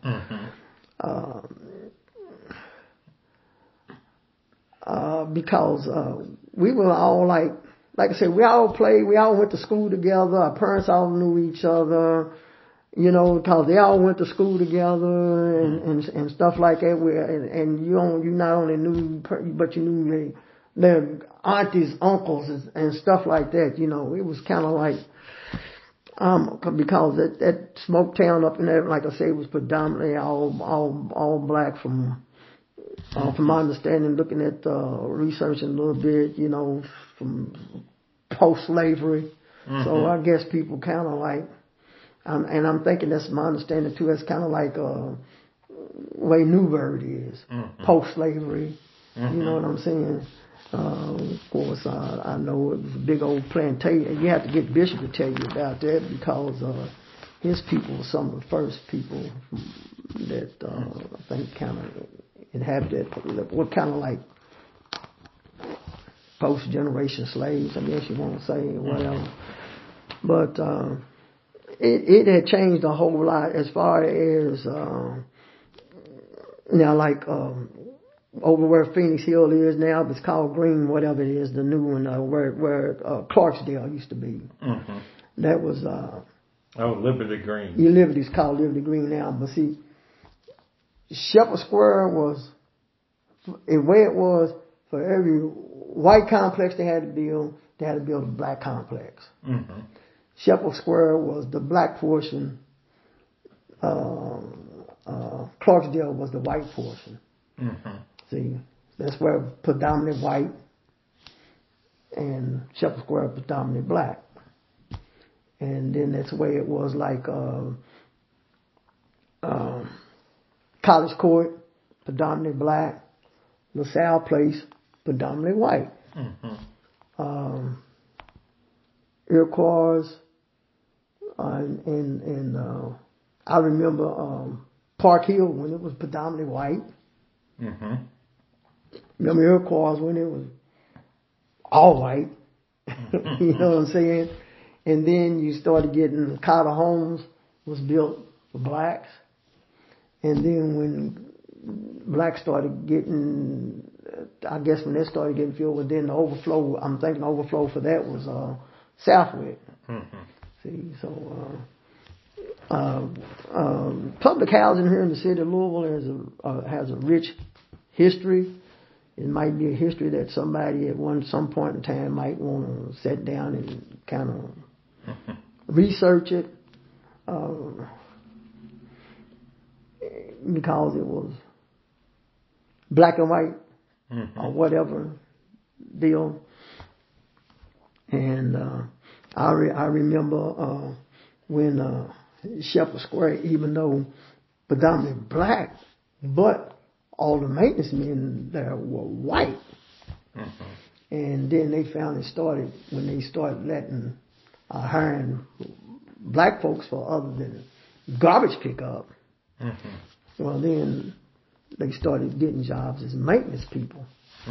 Because we were all like I said, we all played, we all went to school together, our parents all knew each other, because they all went to school together and stuff like that. And you not only knew, but you knew their aunties, uncles, and stuff like that. It was kind of like, because that smoke town up in there, like I say, was predominantly all black from my understanding, looking at researching a little bit, from post-slavery. So I guess people kind of like, and I'm thinking that's my understanding too, that's kind of like way Newburgh is, post-slavery. You know what I'm saying? Of course, I know it was a big old plantation. You have to get Bishop to tell you about that, because his people were some of the first people that I think kind of inhabited, what kind of like post-generation slaves, I guess you want to say, or whatever. But it had changed a whole lot as far as now, like over where Phoenix Hill is now, it's called Green, whatever it is, the new one, where Clarksdale used to be. That was Liberty Green. Liberty's called Liberty Green now, but see, Shepherd Square was the way it was for every white complex they had to build, they had to build a black complex. Mm-hmm. Shepherd Square was the black portion. Clarksdale was the white portion. Mm-hmm. See, that's where predominantly white, and Shepherd Square predominantly black. And then that's the way it was like College Court, predominantly black. LaSalle Place, predominantly white. Mm-hmm. Iroquois, and I remember Park Hill when it was predominantly white. Mm-hmm. Remember Iroquois when it was all white. You know what I'm saying? And then you started getting Carter Homes was built for blacks. And then when blacks started getting, I guess when they started getting filled, well, then the overflow, I'm thinking the overflow for that was Southwick. Mm-hmm. See, so public housing here in the city of Louisville has a rich history. It might be a history that somebody at some point in time might want to sit down and kind of research it, because it was black and white or whatever deal. And I remember when Shepherd Square, even though predominantly black, but all the maintenance men there were white. And then they found when they started letting hiring black folks for other than garbage pickup. Well, then they started getting jobs as maintenance people.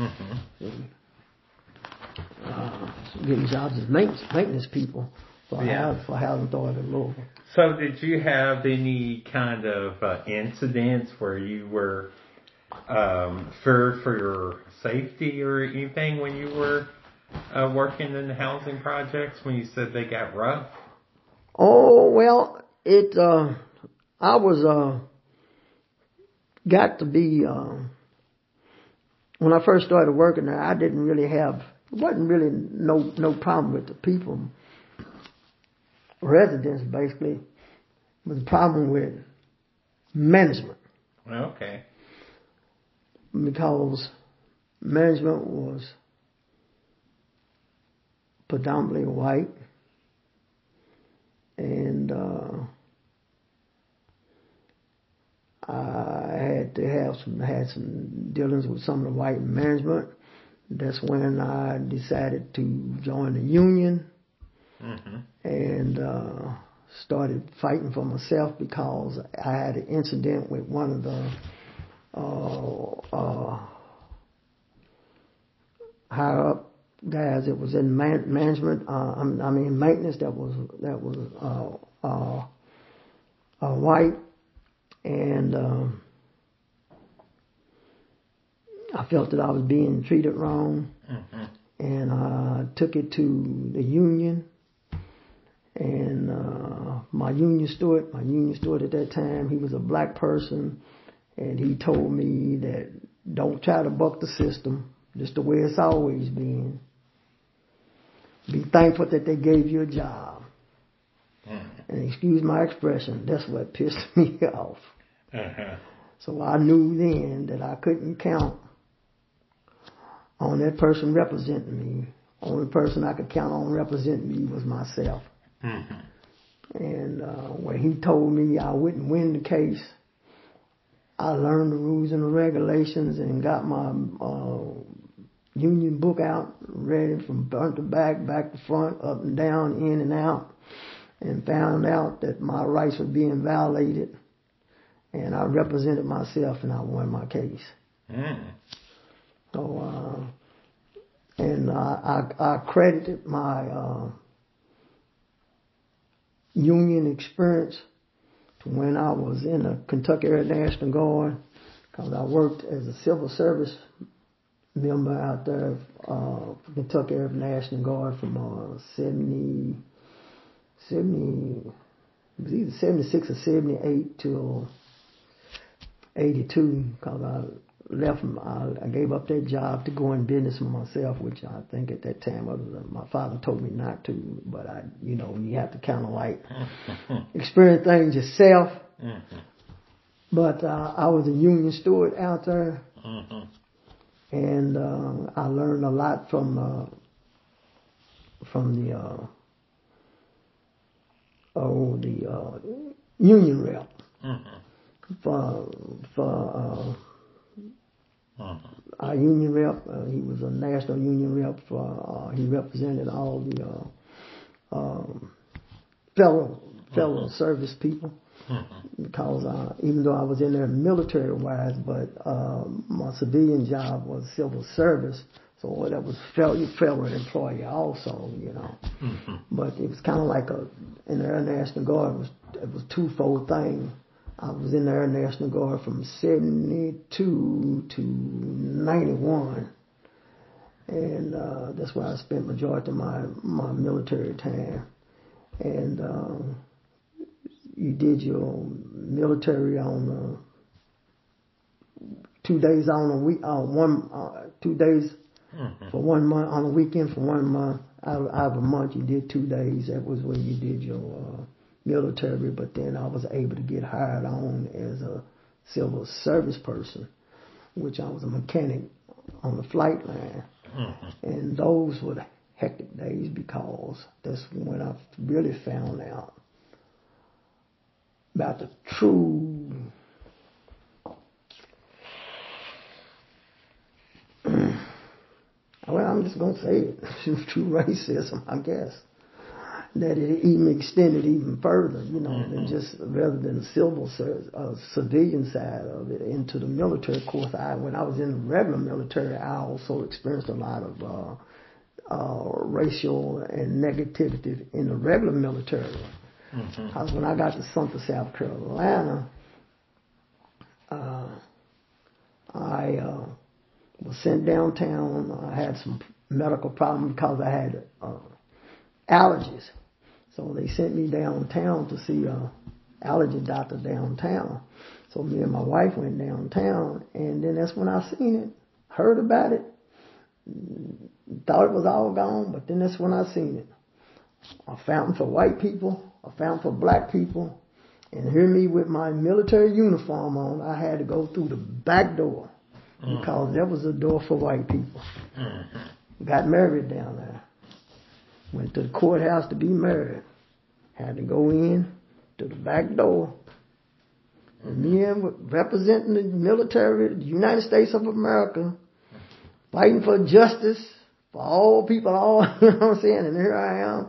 Getting jobs as maintenance people for Housing Authority of Louisville. So did you have any kind of incidents where you were feared for your safety or anything when you were working in the housing projects when you said they got rough? Oh, well, I was got to be, when I first started working there, I didn't really wasn't really no problem with the people. Residents basically was a problem with management. Okay. Because management was predominantly white, and I had to had some dealings with some of the white management. That's when I decided to join the union and started fighting for myself because I had an incident with one of the higher up guys that was in management. Maintenance. That was white, and I felt that I was being treated wrong, and I took it to the union. And my union steward at that time, he was a black person, and he told me that don't try to buck the system, just the way it's always been. Be thankful that they gave you a job. And excuse my expression, that's what pissed me off. So I knew then that I couldn't count on that person representing me. Only person I could count on representing me was myself. And when he told me I wouldn't win the case, I learned the rules and the regulations and got my union book out, read it from front to back, back to front, up and down, in and out, and found out that my rights were being violated. And I represented myself and I won my case. So, and I credited my union experience to when I was in the Kentucky Air National Guard, because I worked as a civil service member out there for Kentucky Air National Guard from 70, it was either 76 or 78 till 82, because I left. I gave up that job to go in business for myself, which I think at that time my father told me not to. But you have to kind of like experience things yourself. Mm-hmm. But I was a union steward out there, mm-hmm. and I learned a lot from the union rep. Mm-hmm. For our union rep, he was a national union rep. He represented all the fellow service people. Mm-hmm. Because even though I was in there military-wise, but my civilian job was civil service, so that was federal employee also, Mm-hmm. But it was kind of like in the Air National Guard, it was twofold thing. I was in the Air National Guard from 72 to 91. And that's where I spent majority of my military time. And you did your military on 2 days on a week, 2 days mm-hmm. for 1 month, on a weekend for 1 month. Out of a month, you did 2 days. That was where you did your military, but then I was able to get hired on as a civil service person, which I was a mechanic on the flight line. Mm-hmm. And those were the hectic days because that's when I really found out about the true well, I'm just going to say it, true racism, I guess. That it even extended even further, mm-hmm. than just rather than the civilian side of it into the military. Of course, when I was in the regular military, I also experienced a lot of racial and negativity in the regular military. Mm-hmm. Because when I got to Sumter, South Carolina, I was sent downtown. I had some medical problems because I had allergies. So they sent me downtown to see an allergy doctor downtown. So me and my wife went downtown, and then that's when I seen it, heard about it, thought it was all gone, but then that's when I seen it. A fountain for white people, a fountain for black people, and hear me with my military uniform on, I had to go through the back door because there was a door for white people. Got married down there. Went to the courthouse to be married. Had to go in to the back door. And me representing the military, the United States of America, fighting for justice for all people, you know what I'm saying? And here I am.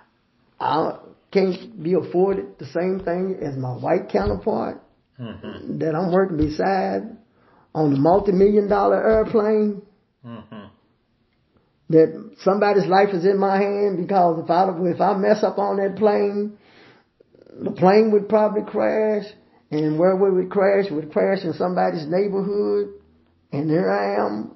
I can't be afforded the same thing as my white counterpart mm-hmm. that I'm working beside on the multi-million-dollar airplane. Mm-hmm. That somebody's life is in my hand because if I mess up on that plane, the plane would probably crash, and where would it crash? It would crash in somebody's neighborhood, and here I am.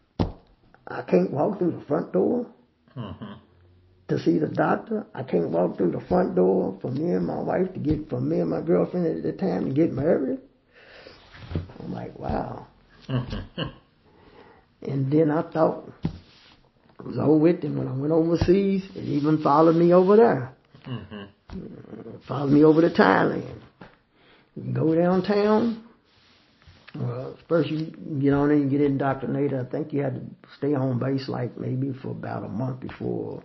I can't walk through the front door mm-hmm. to see the doctor. I can't walk through the front door for me and my wife for me and my girlfriend at the time to get married. I'm like, wow. Mm-hmm. And then I thought, it was over with, and when I went overseas, it even followed me over there. Mm-hmm. Followed me over to Thailand. You go downtown. Well, first you get on there, you get indoctrinated. I think you had to stay on base like maybe for about a month before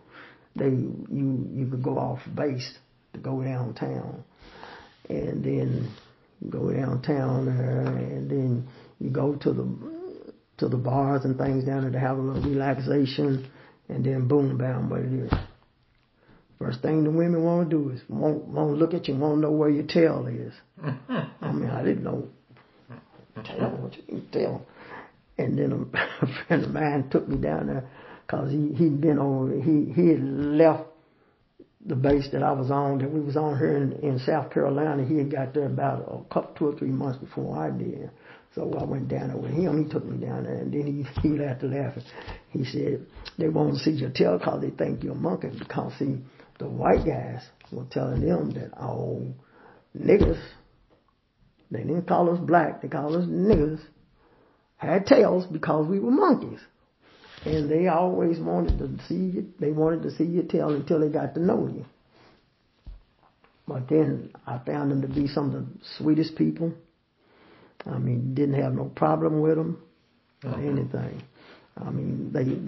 you could go off base to go downtown. And then you go downtown there, and then you go to the bars and things down there to have a little relaxation, and then boom, bam, what it is. First thing the women want to do is want to look at you, want to know where your tail is. I mean, I didn't know. Tail, what you mean tail? And then a friend of mine took me down there because he'd been over, he had left the base that I was on, that we was on here in South Carolina. He had got there about 2 or 3 months before I did. So I went down there with him. He took me down there, and then he laughed laughing. He said, they won't see your tail because they think you're a monkey. Because, see, the white guys were telling them that, oh, niggas, they didn't call us black, they call us niggas, had tails because we were monkeys. And they always wanted to see you. They wanted to see your tail until they got to know you. But then I found them to be some of the sweetest people. I mean, didn't have no problem with them or anything. I mean,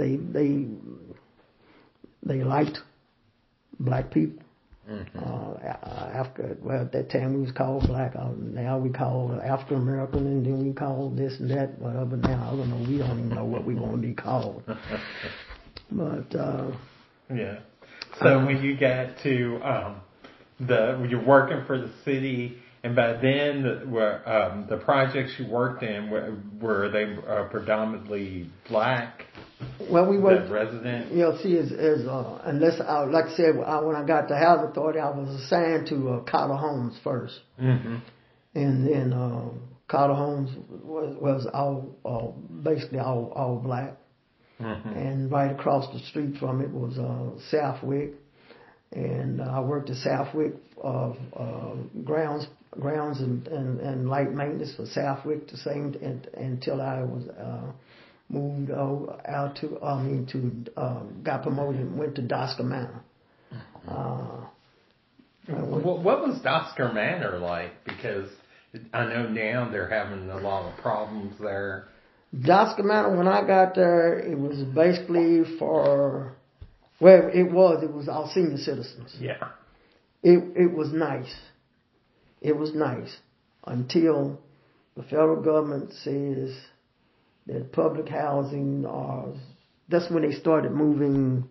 they liked black people. After, well, at that time we was called black. Now we call African American, and then we call this and that, whatever. Now I don't know. We don't even know what we want to be called. But yeah. So when you got to you're working for the city, and by then the projects you worked in were they predominantly black? Well, we worked resident. You know, see, unless like I said, when I got to Housing Authority, I was assigned to Carter Homes first, and then Carter Homes was all basically all black, and right across the street from it was Southwick, and I worked at Southwick grounds and light maintenance for Southwick the same until I was moved out to got promoted and went to Dosker Manor. What was Dosker Manor like? Because I know now they're having a lot of problems there. Dosker Manor, when I got there, it was basically it was all senior citizens. Yeah. It was nice. It was nice until the federal government says that public housing that's when they started moving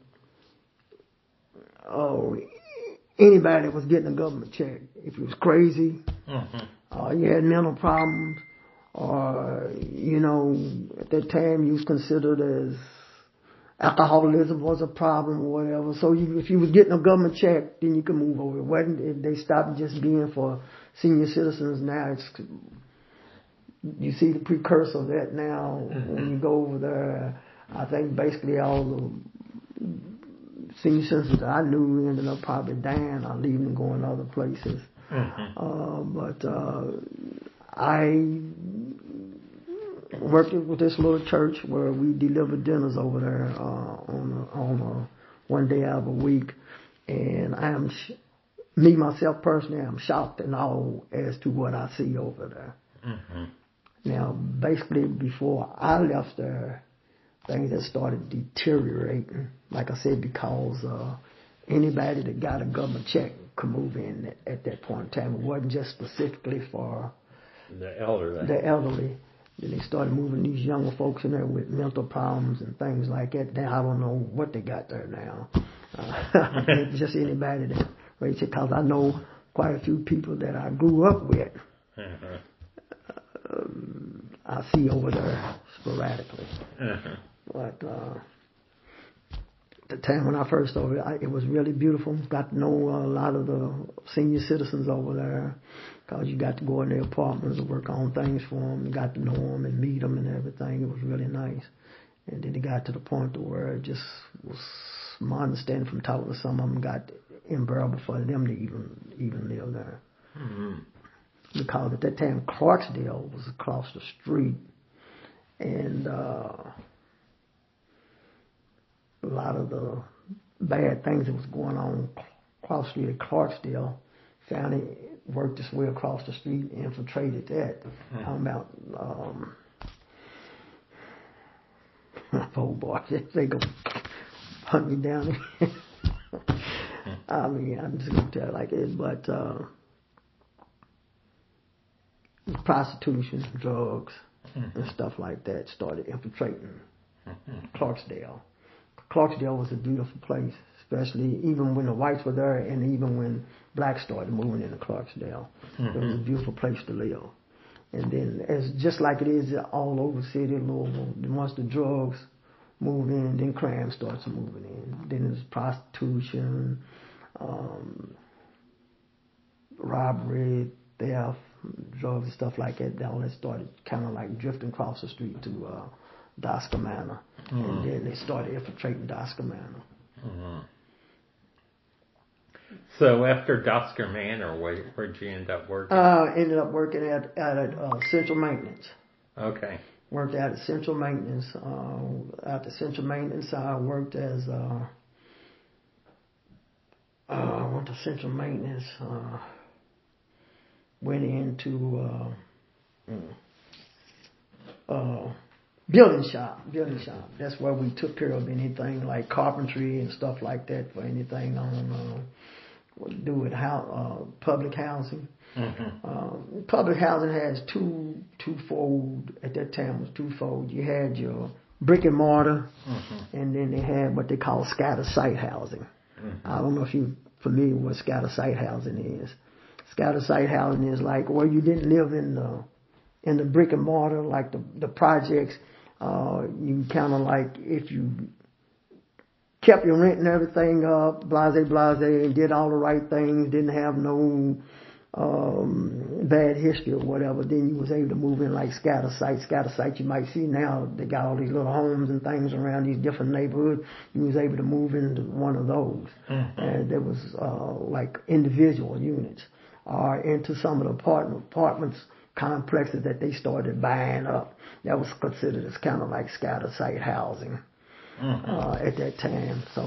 anybody that was getting a government check. If you was crazy, you had mental problems, or, at that time you was considered as alcoholism was a problem or whatever. So if you was getting a government check, then you could move over. It wasn't, they stopped just being for senior citizens. Now you see the precursor of that now when you go over there. I think basically all the senior citizens that I knew ended up probably dying or leaving and going other places. But I worked with this little church where we delivered dinners over there on one day out of a week, and myself personally, I'm shocked and awe as to what I see over there. Now, basically, before I left there, things had started deteriorating. Like I said, because anybody that got a government check could move in at that point in time. It wasn't just specifically for the elderly. Then they started moving these younger folks in there with mental problems and things like that. Now I don't know what they got there now. Just anybody that raised it, because I know quite a few people that I grew up with. I see over there sporadically. But the time when I first over there, it was really beautiful. Got to know a lot of the senior citizens over there, because you got to go in their apartments and work on things for them. You got to know them and meet them and everything. It was really nice. And then it got to the point to where it just was, my understanding from talking to some of them, got unbearable for them to even live there. Because at that time, Clarksdale was across the street, and a lot of the bad things that was going on across the street at Clarksdale found it worked its way across the street, infiltrated that. Talking about oh boy, they go hunt me down. I mean, I'm just gonna tell it like it is, but prostitution, drugs, and stuff like that started infiltrating Clarksdale. Clarksdale was a beautiful place, especially even when the whites were there, and even when blacks started moving into Clarksdale. It was a beautiful place to live. And then, just like it is all over the city of Louisville, once the drugs move in, then crime starts moving in. Then there's prostitution, robbery, theft, drugs and stuff like that. All that started kind of like drifting across the street to Dosker Manor. And then they started infiltrating Dosker Manor. So after Dosker Manor, where'd you end up working? Ended up working at Central Maintenance. Okay. Worked out at Central Maintenance. After Central Maintenance, I worked as went to Central Maintenance. Went into building shop. That's where we took care of anything like carpentry and stuff like that for anything on what to do with public housing. Mm-hmm. Public housing has twofold. At that time, it was twofold. You had your brick and mortar, mm-hmm. and then they had what they call scatter site housing. Mm-hmm. I don't know if you're familiar with what scatter site housing is. Scatter site housing is like where you didn't live in the brick and mortar, like the projects. You kind of like if you kept your rent and everything up, blase, and did all the right things, didn't have no bad history or whatever, then you was able to move in like scatter sites. Scatter sites you might see now, they got all these little homes and things around these different neighborhoods. You was able to move into one of those. Mm-hmm. And there was like individual units or into some of the apartments complexes that they started buying up. That was considered as kind of like scatter site housing. Mm-hmm. At that time. So,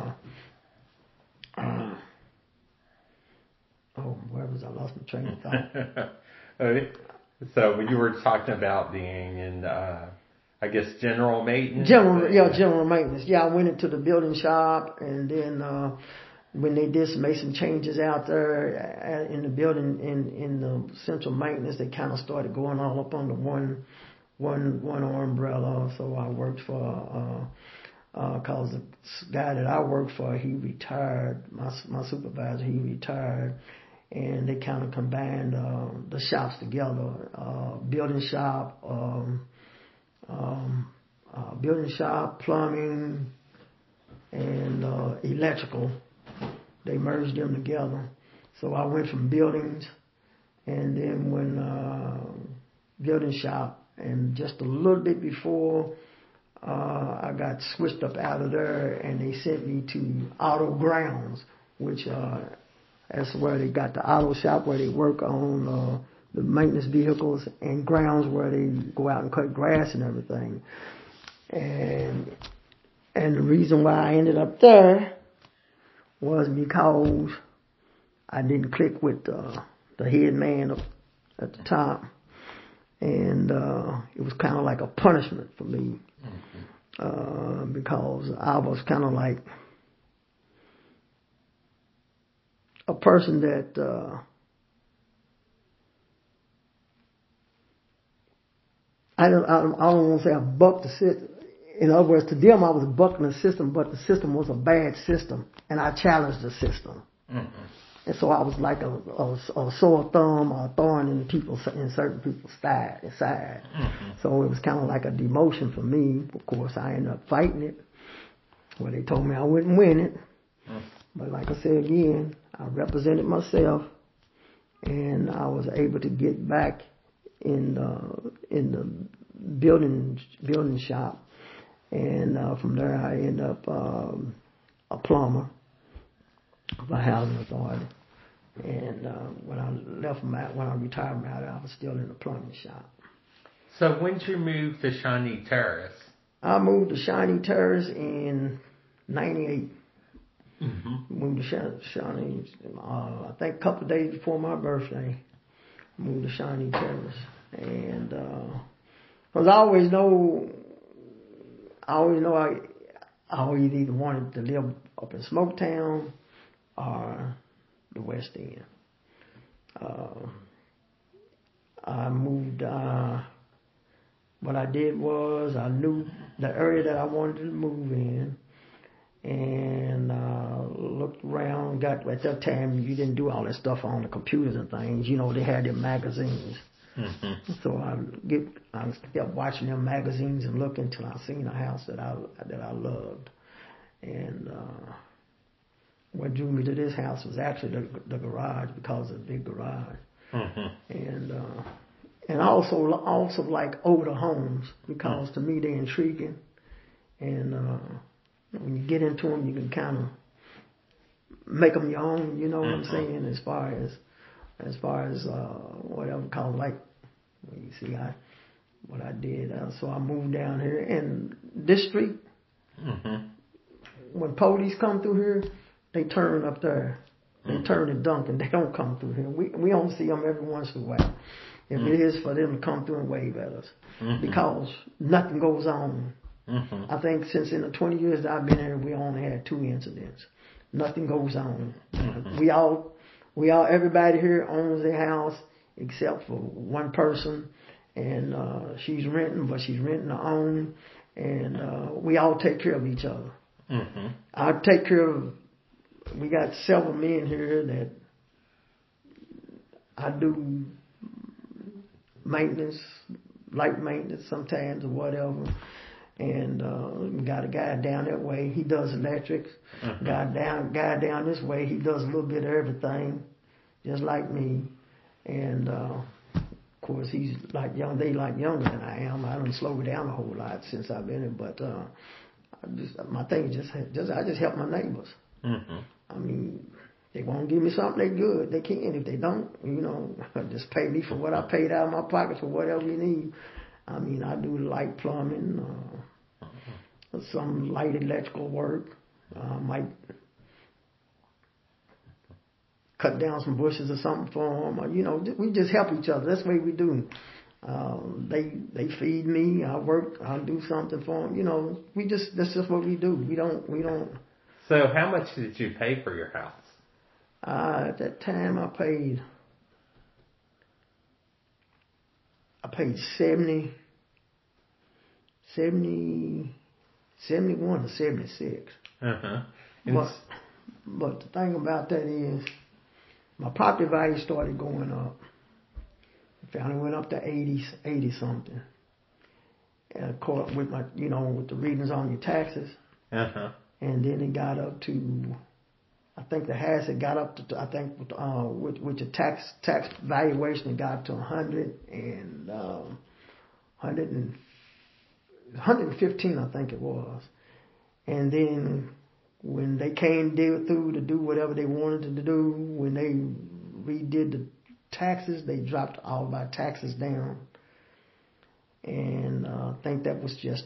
where was I? Lost my train of thought. So you were talking about being in, I guess, general maintenance? General maintenance. Yeah, I went into the building shop, and then when they made some changes out there in the building, in the central maintenance, they kind of started going all up under one umbrella. So I worked for cause the guy that I worked for, he retired. My supervisor, he retired, and they kind of combined the shops together. Building shop, plumbing, and electrical. They merged them together. So I went from buildings, and then when building shop, and just a little bit before. I got switched up out of there, and they sent me to auto grounds, which that's where they got the auto shop where they work on the maintenance vehicles, and grounds where they go out and cut grass and everything. And the reason why I ended up there was because I didn't click with the head man up at the top, and it was kind of like a punishment for me. Because I was kind of like a person that I don't want to say I bucked the system. In other words, to them I was bucking the system, but the system was a bad system, and I challenged the system. Mm-hmm. And so I was like a sore thumb or a thorn in certain people's side. Mm-hmm. So it was kind of like a demotion for me. Of course, I ended up fighting it. Well, they told me I wouldn't win it. Mm-hmm. But like I said again, I represented myself, and I was able to get back in the building shop. And from there, I ended up a plumber for housing authority. And when I retired from out, I was still in the plumbing shop. So when did you move to Shawnee Terrace? I moved to Shawnee Terrace in '98. Mm-hmm. Moved to Shawnee, I think a couple of days before my birthday. Moved to Shawnee Terrace, and because I always know I always either wanted to live up in Smoketown or the West End. I moved, what I did was I knew the area that I wanted to move in, and looked around, at that time you didn't do all that stuff on the computers and things, they had their magazines. Mm-hmm. So I kept watching them magazines and looking until I seen a house that I loved. And what drew me to this house was actually the garage, because of the big garage. Mm-hmm. And I also like older homes, because to me they're intriguing. And when you get into them, you can kind of make them your own. You know what I'm saying? As far as whatever called, like, you see, what I did. So I moved down here. And this street, when police come through here, they turn up there. They turn to Duncan. They don't come through here. We only see them every once in a while. If it is for them to come through and wave at us. Because nothing goes on. I think since in the 20 years that I've been here, we only had 2 incidents. Nothing goes on. We all, everybody here owns their house except for one person. And she's renting, but she's renting her own. And we all take care of each other. I take care of, we got several men here that I do maintenance, light maintenance sometimes or whatever. And we got a guy down that way, he does electrics. Guy down this way, he does a little bit of everything, just like me. And of course, he's like younger than I am. I don't slow down a whole lot since I've been here, but my thing is I just help my neighbors. I mean, they want to give me something, they good. They can. If they don't, just pay me for what I paid out of my pocket for whatever you need. I mean, I do light plumbing, some light electrical work. Might cut down some bushes or something for them. Or, we just help each other. That's the way we do. They feed me. I work. I do something for them. That's just what we do. We don't. So how much did you pay for your house? At that time, I paid 71 or 76. But the thing about that is, my property value started going up. It finally went up to 80 something. And caught up with my, with the readings on your taxes. And then it got up to, I think the highest it got up to, I think with the tax valuation, it got up to 115, I think it was. And then when they came through to do whatever they wanted to do, when they redid the taxes, they dropped all my taxes down. And I think that was just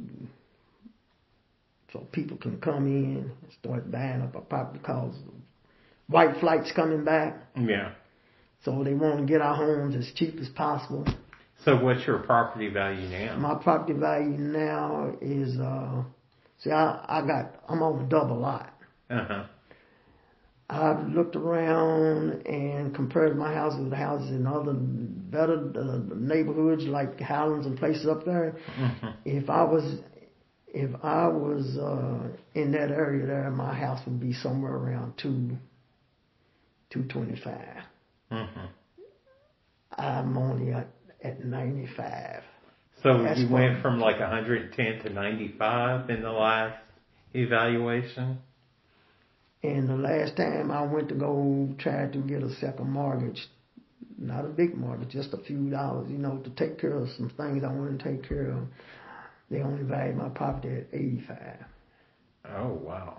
so people can come in and start buying up a property because white flight's coming back. Yeah. So they want to get our homes as cheap as possible. So what's your property value now? My property value now is, I'm on a double lot. I've looked around and compared my house with the houses in other better neighborhoods like Highlands and places up there. If I was in that area there, my house would be somewhere around $225. I'm only at 95. So you went from like 110 to 95 in the last evaluation? And the last time I went to go try to get a second mortgage, not a big mortgage, just a few dollars, to take care of some things I wanted to take care of, they only valued my property at 85. Oh, wow.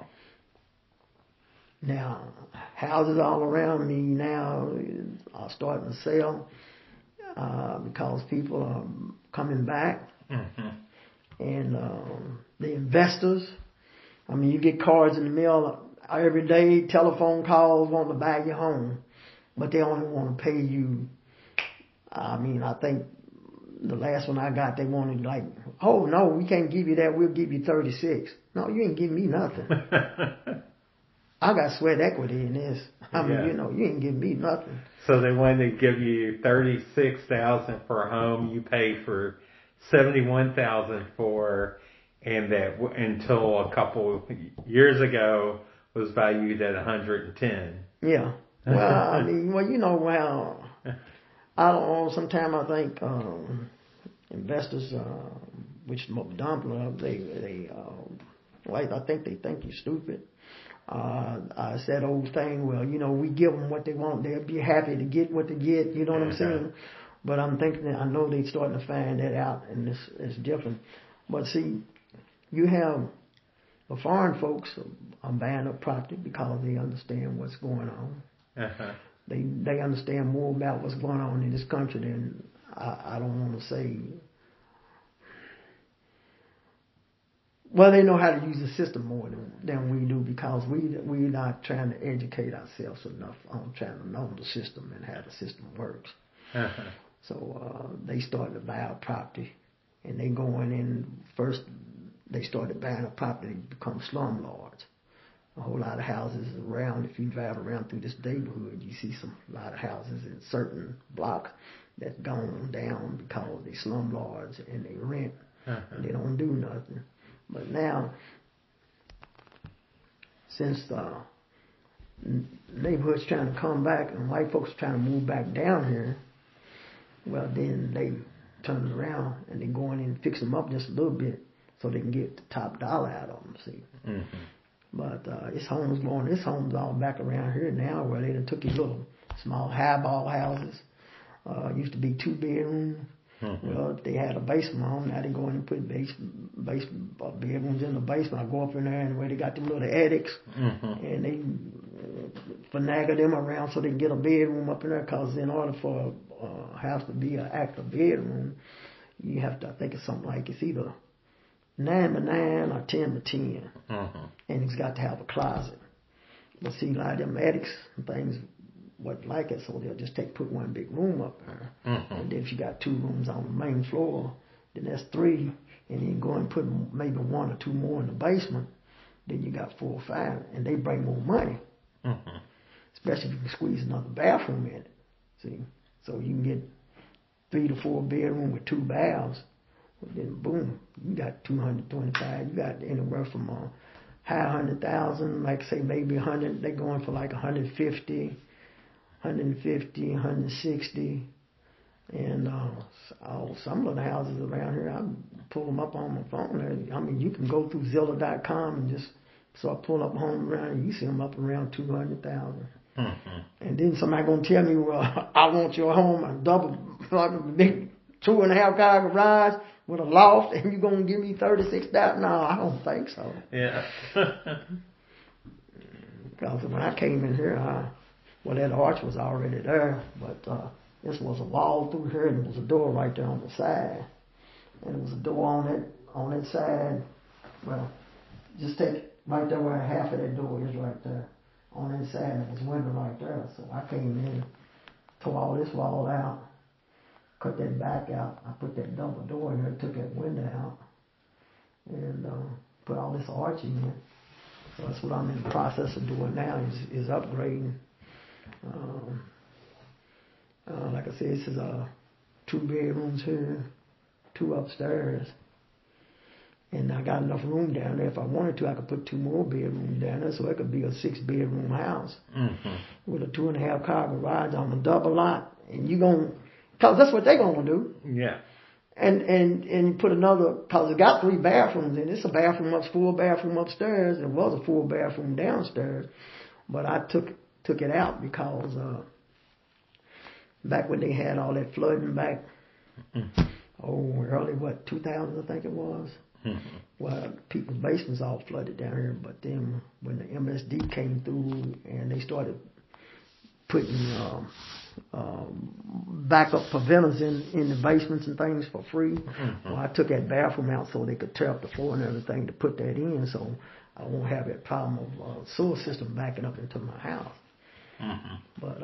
Now, houses all around me now are starting to sell because people are coming back. And the investors, you get cards in the mail every day, telephone calls wanting to buy your home, but they only want to pay you. I think the last one I got, they wanted oh no, we can't give you that. We'll give you 36. No, you ain't giving me nothing. I got sweat equity in this. You ain't giving me nothing. So they wanted to give you $36,000 for a home. You paid for $71,000 for, and that until a couple years ago was valued at 110. Yeah. Well, I don't know. Sometimes I think investors, which dump love, I think they think you're stupid. It's that old thing. Well, we give them what they want. They'll be happy to get what they get. You know what I'm saying? But I'm thinking that I know they're starting to find that out, and it's different. But see, you have the foreign folks are buying up property because they understand what's going on. They understand more about what's going on in this country than I don't want to say Well, they know how to use the system more than we do because we're not trying to educate ourselves enough on trying to know the system and how the system works. Uh-huh. So they started to buy a property, and they going in first. They started buying a property to become slumlords. A whole lot of houses around. If you drive around through this neighborhood, you see a lot of houses in certain blocks that's gone down because they slumlords and they rent and they don't do nothing. But now, since neighborhood's trying to come back and white folks are trying to move back down here, well, then they turn around and they go in and fix them up just a little bit so they can get the top dollar out of them, see. Mm-hmm. But it's homes all back around here now where they done took these little small highball houses. Used to be 2 bedrooms. Mm-hmm. Well, they had a basement on. Now they go in and put bedrooms in the basement. I go up in there and where they got them little attics, and they finagle them around so they can get a bedroom up in there. Because in order for a house to be an active bedroom, you have to, I think it's something like it's either 9 by 9 or 10 by 10, and it's got to have a closet. But see, a lot of them attics and things wasn't like it, so they'll just put one big room up there. And then if you got 2 rooms on the main floor, then that's 3, and then go and put maybe 1 or 2 more in the basement, then you got 4 or 5, and they bring more money. Especially if you can squeeze another bathroom in it. See, so you can get 3 to 4 bedroom with 2 baths. Well, then boom, you got 225. You got anywhere from high 100,000, like say maybe 100. They going for like 150, 160, and some of the houses around here, I pull them up on my phone. I mean, you can go through Zillow.com and just start pulling up homes around. You see them up around 200,000. And then somebody gonna tell me, well, I want your home a double, like a big 2.5 car garage with a loft, and you're gonna give me 36,000? No, I don't think so. Yeah. Because when I came in here, that arch was already there, but this was a wall through here, and there was a door right there on the side, and there was a door on that side. Well, just take right there where half of that door is right there. On that side, and there's a window right there. So I came in, tore all this wall out, cut that back out. I put that double door in there, took that window out, and put all this arch in. So that's what I'm in the process of doing now, is upgrading. Like I said, this is 2 bedrooms here, 2 upstairs. And I got enough room down there. If I wanted to, I could put 2 more bedrooms down there, so it could be a 6-bedroom house with a 2.5 car garage on a double lot. And because that's what they're gonna do. Yeah. And put another, because it got 3 bathrooms in it. It's a full bathroom upstairs. There was a full bathroom downstairs, but I took it out because back when they had all that flooding back, early 2000 I think it was. Well, people's basements all flooded down here, but then when the MSD came through and they started putting backup preventers in the basements and things for free, well, I took that bathroom out so they could tear up the floor and everything to put that in, so I won't have that problem of sewer system backing up into my house. But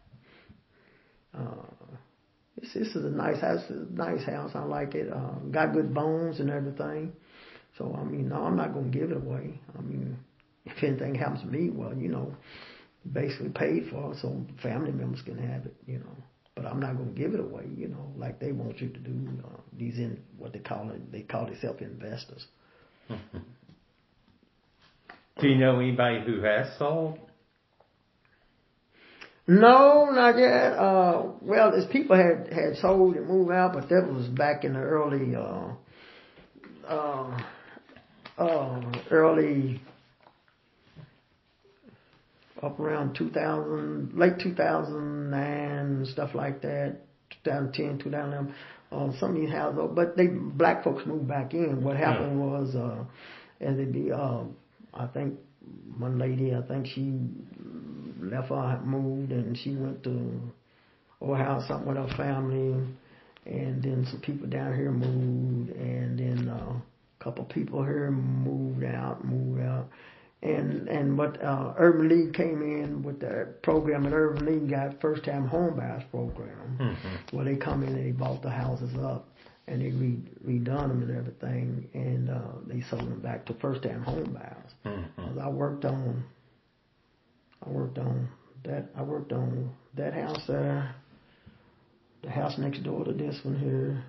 this is a nice house. I like it. Got good bones and everything. So, I mean, no, I'm not going to give it away. I mean, if anything happens to me, well, basically paid for it so family members can have it, But I'm not going to give it away, like they want you to do. What they call themselves investors. Do you know anybody who has sold? No, not yet. Well, there's people had sold and moved out, but that was back in the early up around 2000, late 2009, stuff like that, 2010, 2011. Some of these houses, but black folks moved back in. What happened was, I think one lady, she left her, moved, and she went to her house, something with her family, and then some people down here moved, and then A couple people here moved out. And what Urban League came in with the program, and Urban League got first time home buyers program, where they come in and they bought the houses up and they redone them and everything, and they sold them back to first time home buyers. I worked on that house there, the house next door to this one here.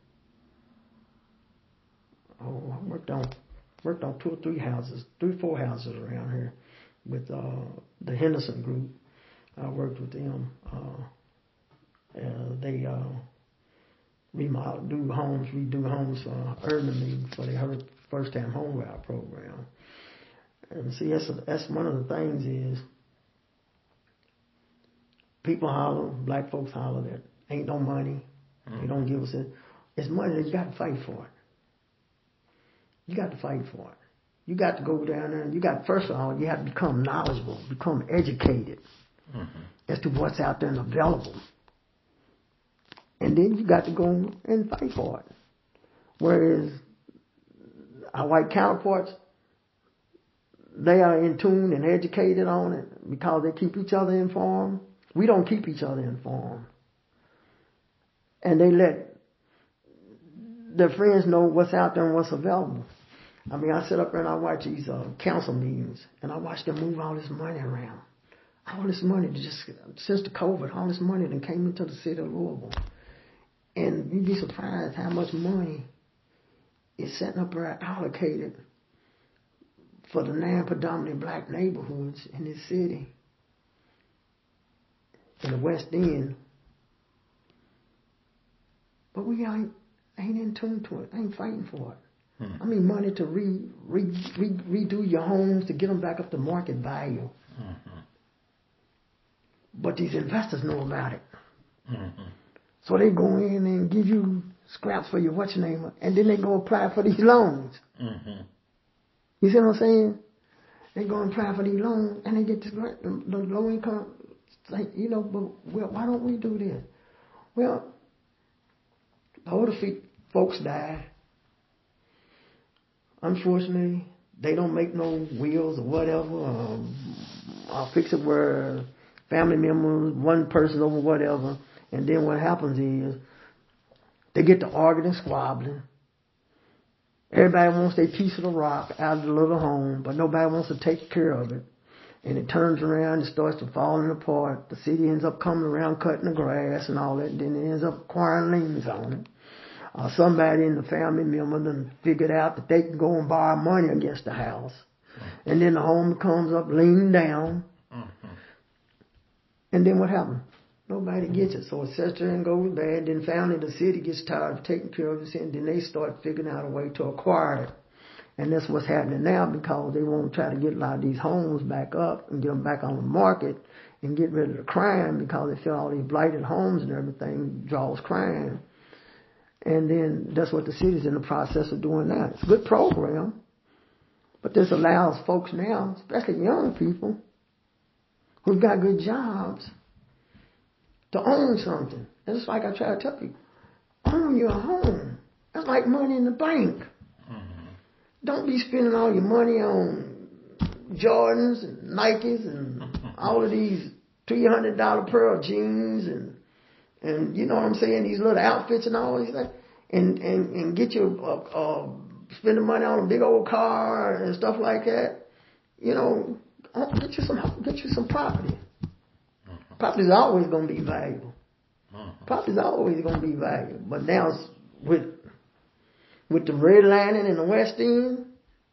Oh, I worked on 2 or 3 houses, 3 or 4 houses around here with the Henderson group. I worked with them. They redo homes for Urban League for their first time home buyer program. And see, that's one of the things is people holler, black folks holler that ain't no money. They don't give us it. It's money that you got to fight for it. You got to fight for it. You got to go down there and you got, first of all, you have to become knowledgeable, become educated as to what's out there and available. And then you got to go and fight for it. Whereas our white counterparts, they are in tune and educated on it because they keep each other informed. We don't keep each other informed. And they let their friends know what's out there and what's available. I mean, I sit up there and I watch these council meetings, and I watch them move all this money around. All this money, since the COVID, all this money that came into the city of Louisville. And you'd be surprised how much money is sitting up there allocated for the 9 predominantly black neighborhoods in this city. In the West End. But we ain't in tune to it, ain't fighting for it. I mean, money to redo your homes to get them back up to market value. But these investors know about it. So they go in and give you scraps for your what's-your-name, and then they go apply for these loans. You see what I'm saying? They go and apply for these loans, and they get this grant, the low income, like, you know, but well, why don't we do this? Well, the older folks die. Unfortunately, they don't make no wills or whatever. I'll fix it where family members, one person over whatever, and then what happens is they get to arguing and squabbling. Everybody wants their piece of the rock out of the little home, but nobody wants to take care of it. And it turns around and starts to falling apart. The city ends up coming around cutting the grass and all that, and then it ends up acquiring liens on it. Somebody in the family member then figured out that they can go and borrow money against the house. And then the home comes up leaning down. And then what happens? Nobody gets it. So it sits there and goes bad. Then finally the city gets tired of taking care of it, and then they start figuring out a way to acquire it. And that's what's happening now because they want to try to get a lot of these homes back up and get them back on the market and get rid of the crime because they feel all these blighted homes and everything draws crime. And then that's what the city's in the process of doing now. It's a good program, but this allows folks now, especially young people, who've got good jobs, to own something. And it's like I try to tell people, own your home. That's like money in the bank. Don't be spending all your money on Jordans and Nikes and all of these $300 pair of jeans and you know what I'm saying, these little outfits and all these things, and get you spending money on a big old car and stuff like that. You know, get you some property. Property's always going to be valuable. Property's always going to be valuable. But now with the redlining in the West End,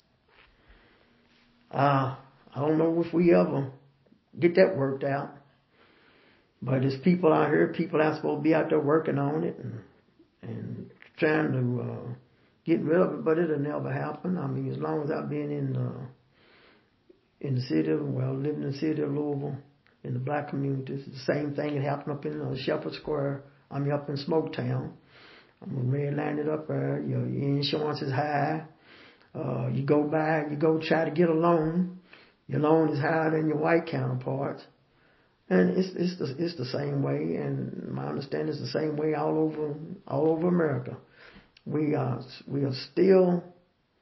I don't know if we ever get that worked out. But there's people out here, people that's supposed to be out there working on it and trying to get rid of it, but it'll never happen. I mean, as long as I've been in the city, living in the city of Louisville, in the black communities, the same thing that happened up in Shepherd Square. I mean, up in Smoketown. I'm redlining it up there. Your insurance is high. You go try to get a loan. Your loan is higher than your white counterparts. And it's the same way, and my understanding is the same way all over America. We are still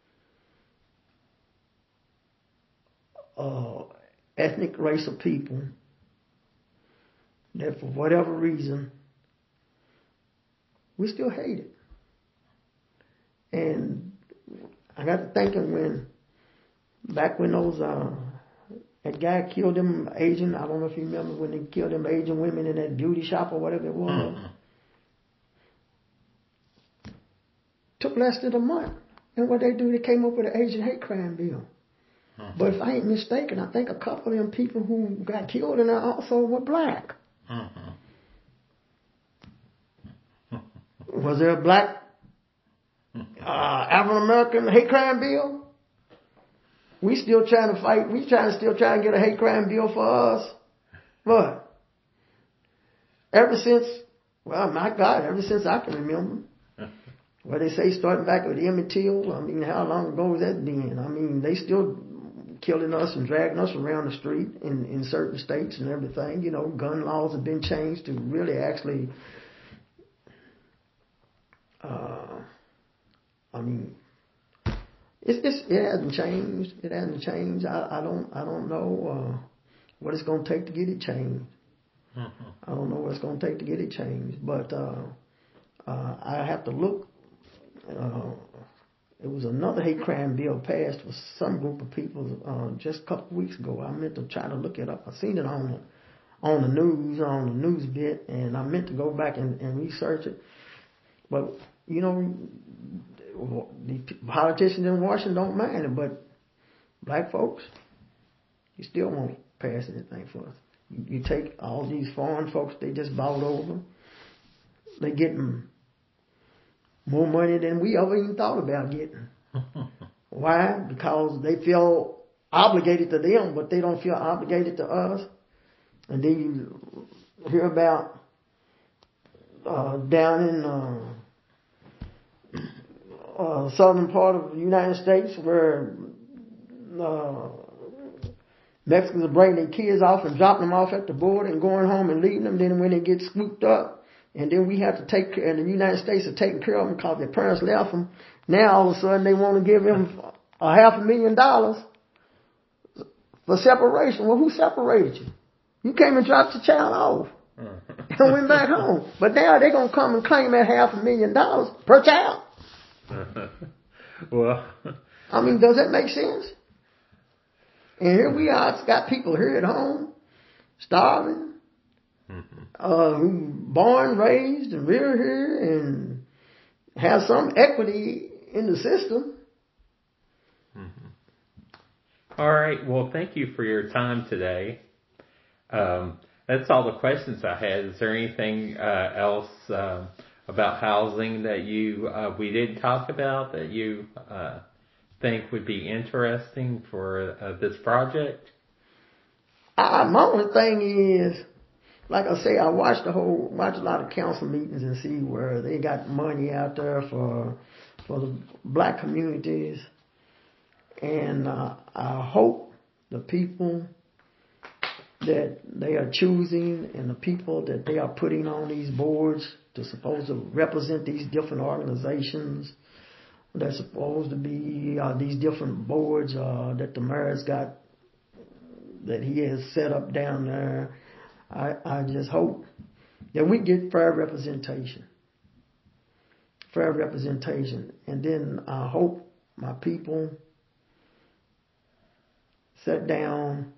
ethnic race of people that for whatever reason we still hate it. And I got to thinking back when that guy killed them Asian, I don't know if you remember when they killed them Asian women in that beauty shop or whatever it was. Mm-hmm. Took less than a month. And what they do, they came up with an Asian hate crime bill. Mm-hmm. But if I ain't mistaken, I think a couple of them people who got killed in there also were black. Mm-hmm. Was there a black African American hate crime bill? We still trying to fight. We still trying to get a hate crime bill for us. But ever since I can remember. Well, they say starting back with Emmett Till. I mean, how long ago has that been? I mean, they still killing us and dragging us around the street in certain states and everything. You know, gun laws have been changed to really actually. I mean, it hasn't changed. It hasn't changed. I don't know what it's going to take to get it changed. Mm-hmm. I don't know what it's going to take to get it changed. But I have to look. It was another hate crime bill passed for some group of people just a couple of weeks ago. I meant to try to look it up. I seen it on the news bit, and I meant to go back and research it. But you know, the politicians in Washington don't mind it, but black folks, you still won't pass anything for us. You take all these foreign folks they just bought over, they getting more money than we ever even thought about getting. Why? Because they feel obligated to them, but they don't feel obligated to us. And then you hear about down in southern part of the United States where Mexicans are bringing their kids off and dropping them off at the border and going home and leaving them. Then when they get scooped up, and then we have to take care, and the United States are taking care of them because their parents left them. Now all of a sudden they want to give them $500,000 for separation. Well, who separated you? You came and dropped your child off and went back home. But now they're going to come and claim that $500,000 per child. Well, I mean, does that make sense? And here we are, it's got people here at home, starving, who born, raised, and reared here, and have some equity in the system. All right. Well, thank you for your time today. That's all the questions I had. Is there anything else about housing that we didn't talk about that you think would be interesting for this project? My only thing is, like I say, I watch a lot of council meetings and see where they got money out there for the black communities, and I hope the people that they are choosing and the people that they are putting on these boards to supposed to represent these different organizations, they're supposed to be these different boards that the mayor's got, that he has set up down there. I just hope that we get fair representation. And then I hope my people sit down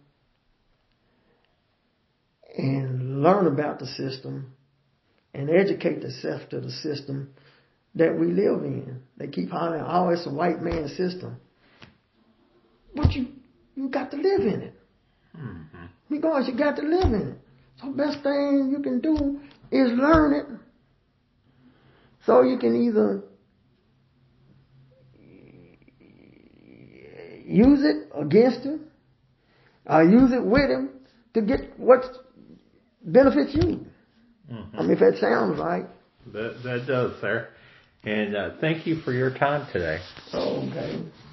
and learn about the system and educate themselves to the system that we live in. They keep hollering, oh, it's a white man's system. But you got to live in it. Mm-hmm. Because you got to live in it. So best thing you can do is learn it. So you can either use it against him or use it with him to get what benefits you. Mm-hmm. I mean, if that sounds right. That does, sir. And thank you for your time today. Oh, okay.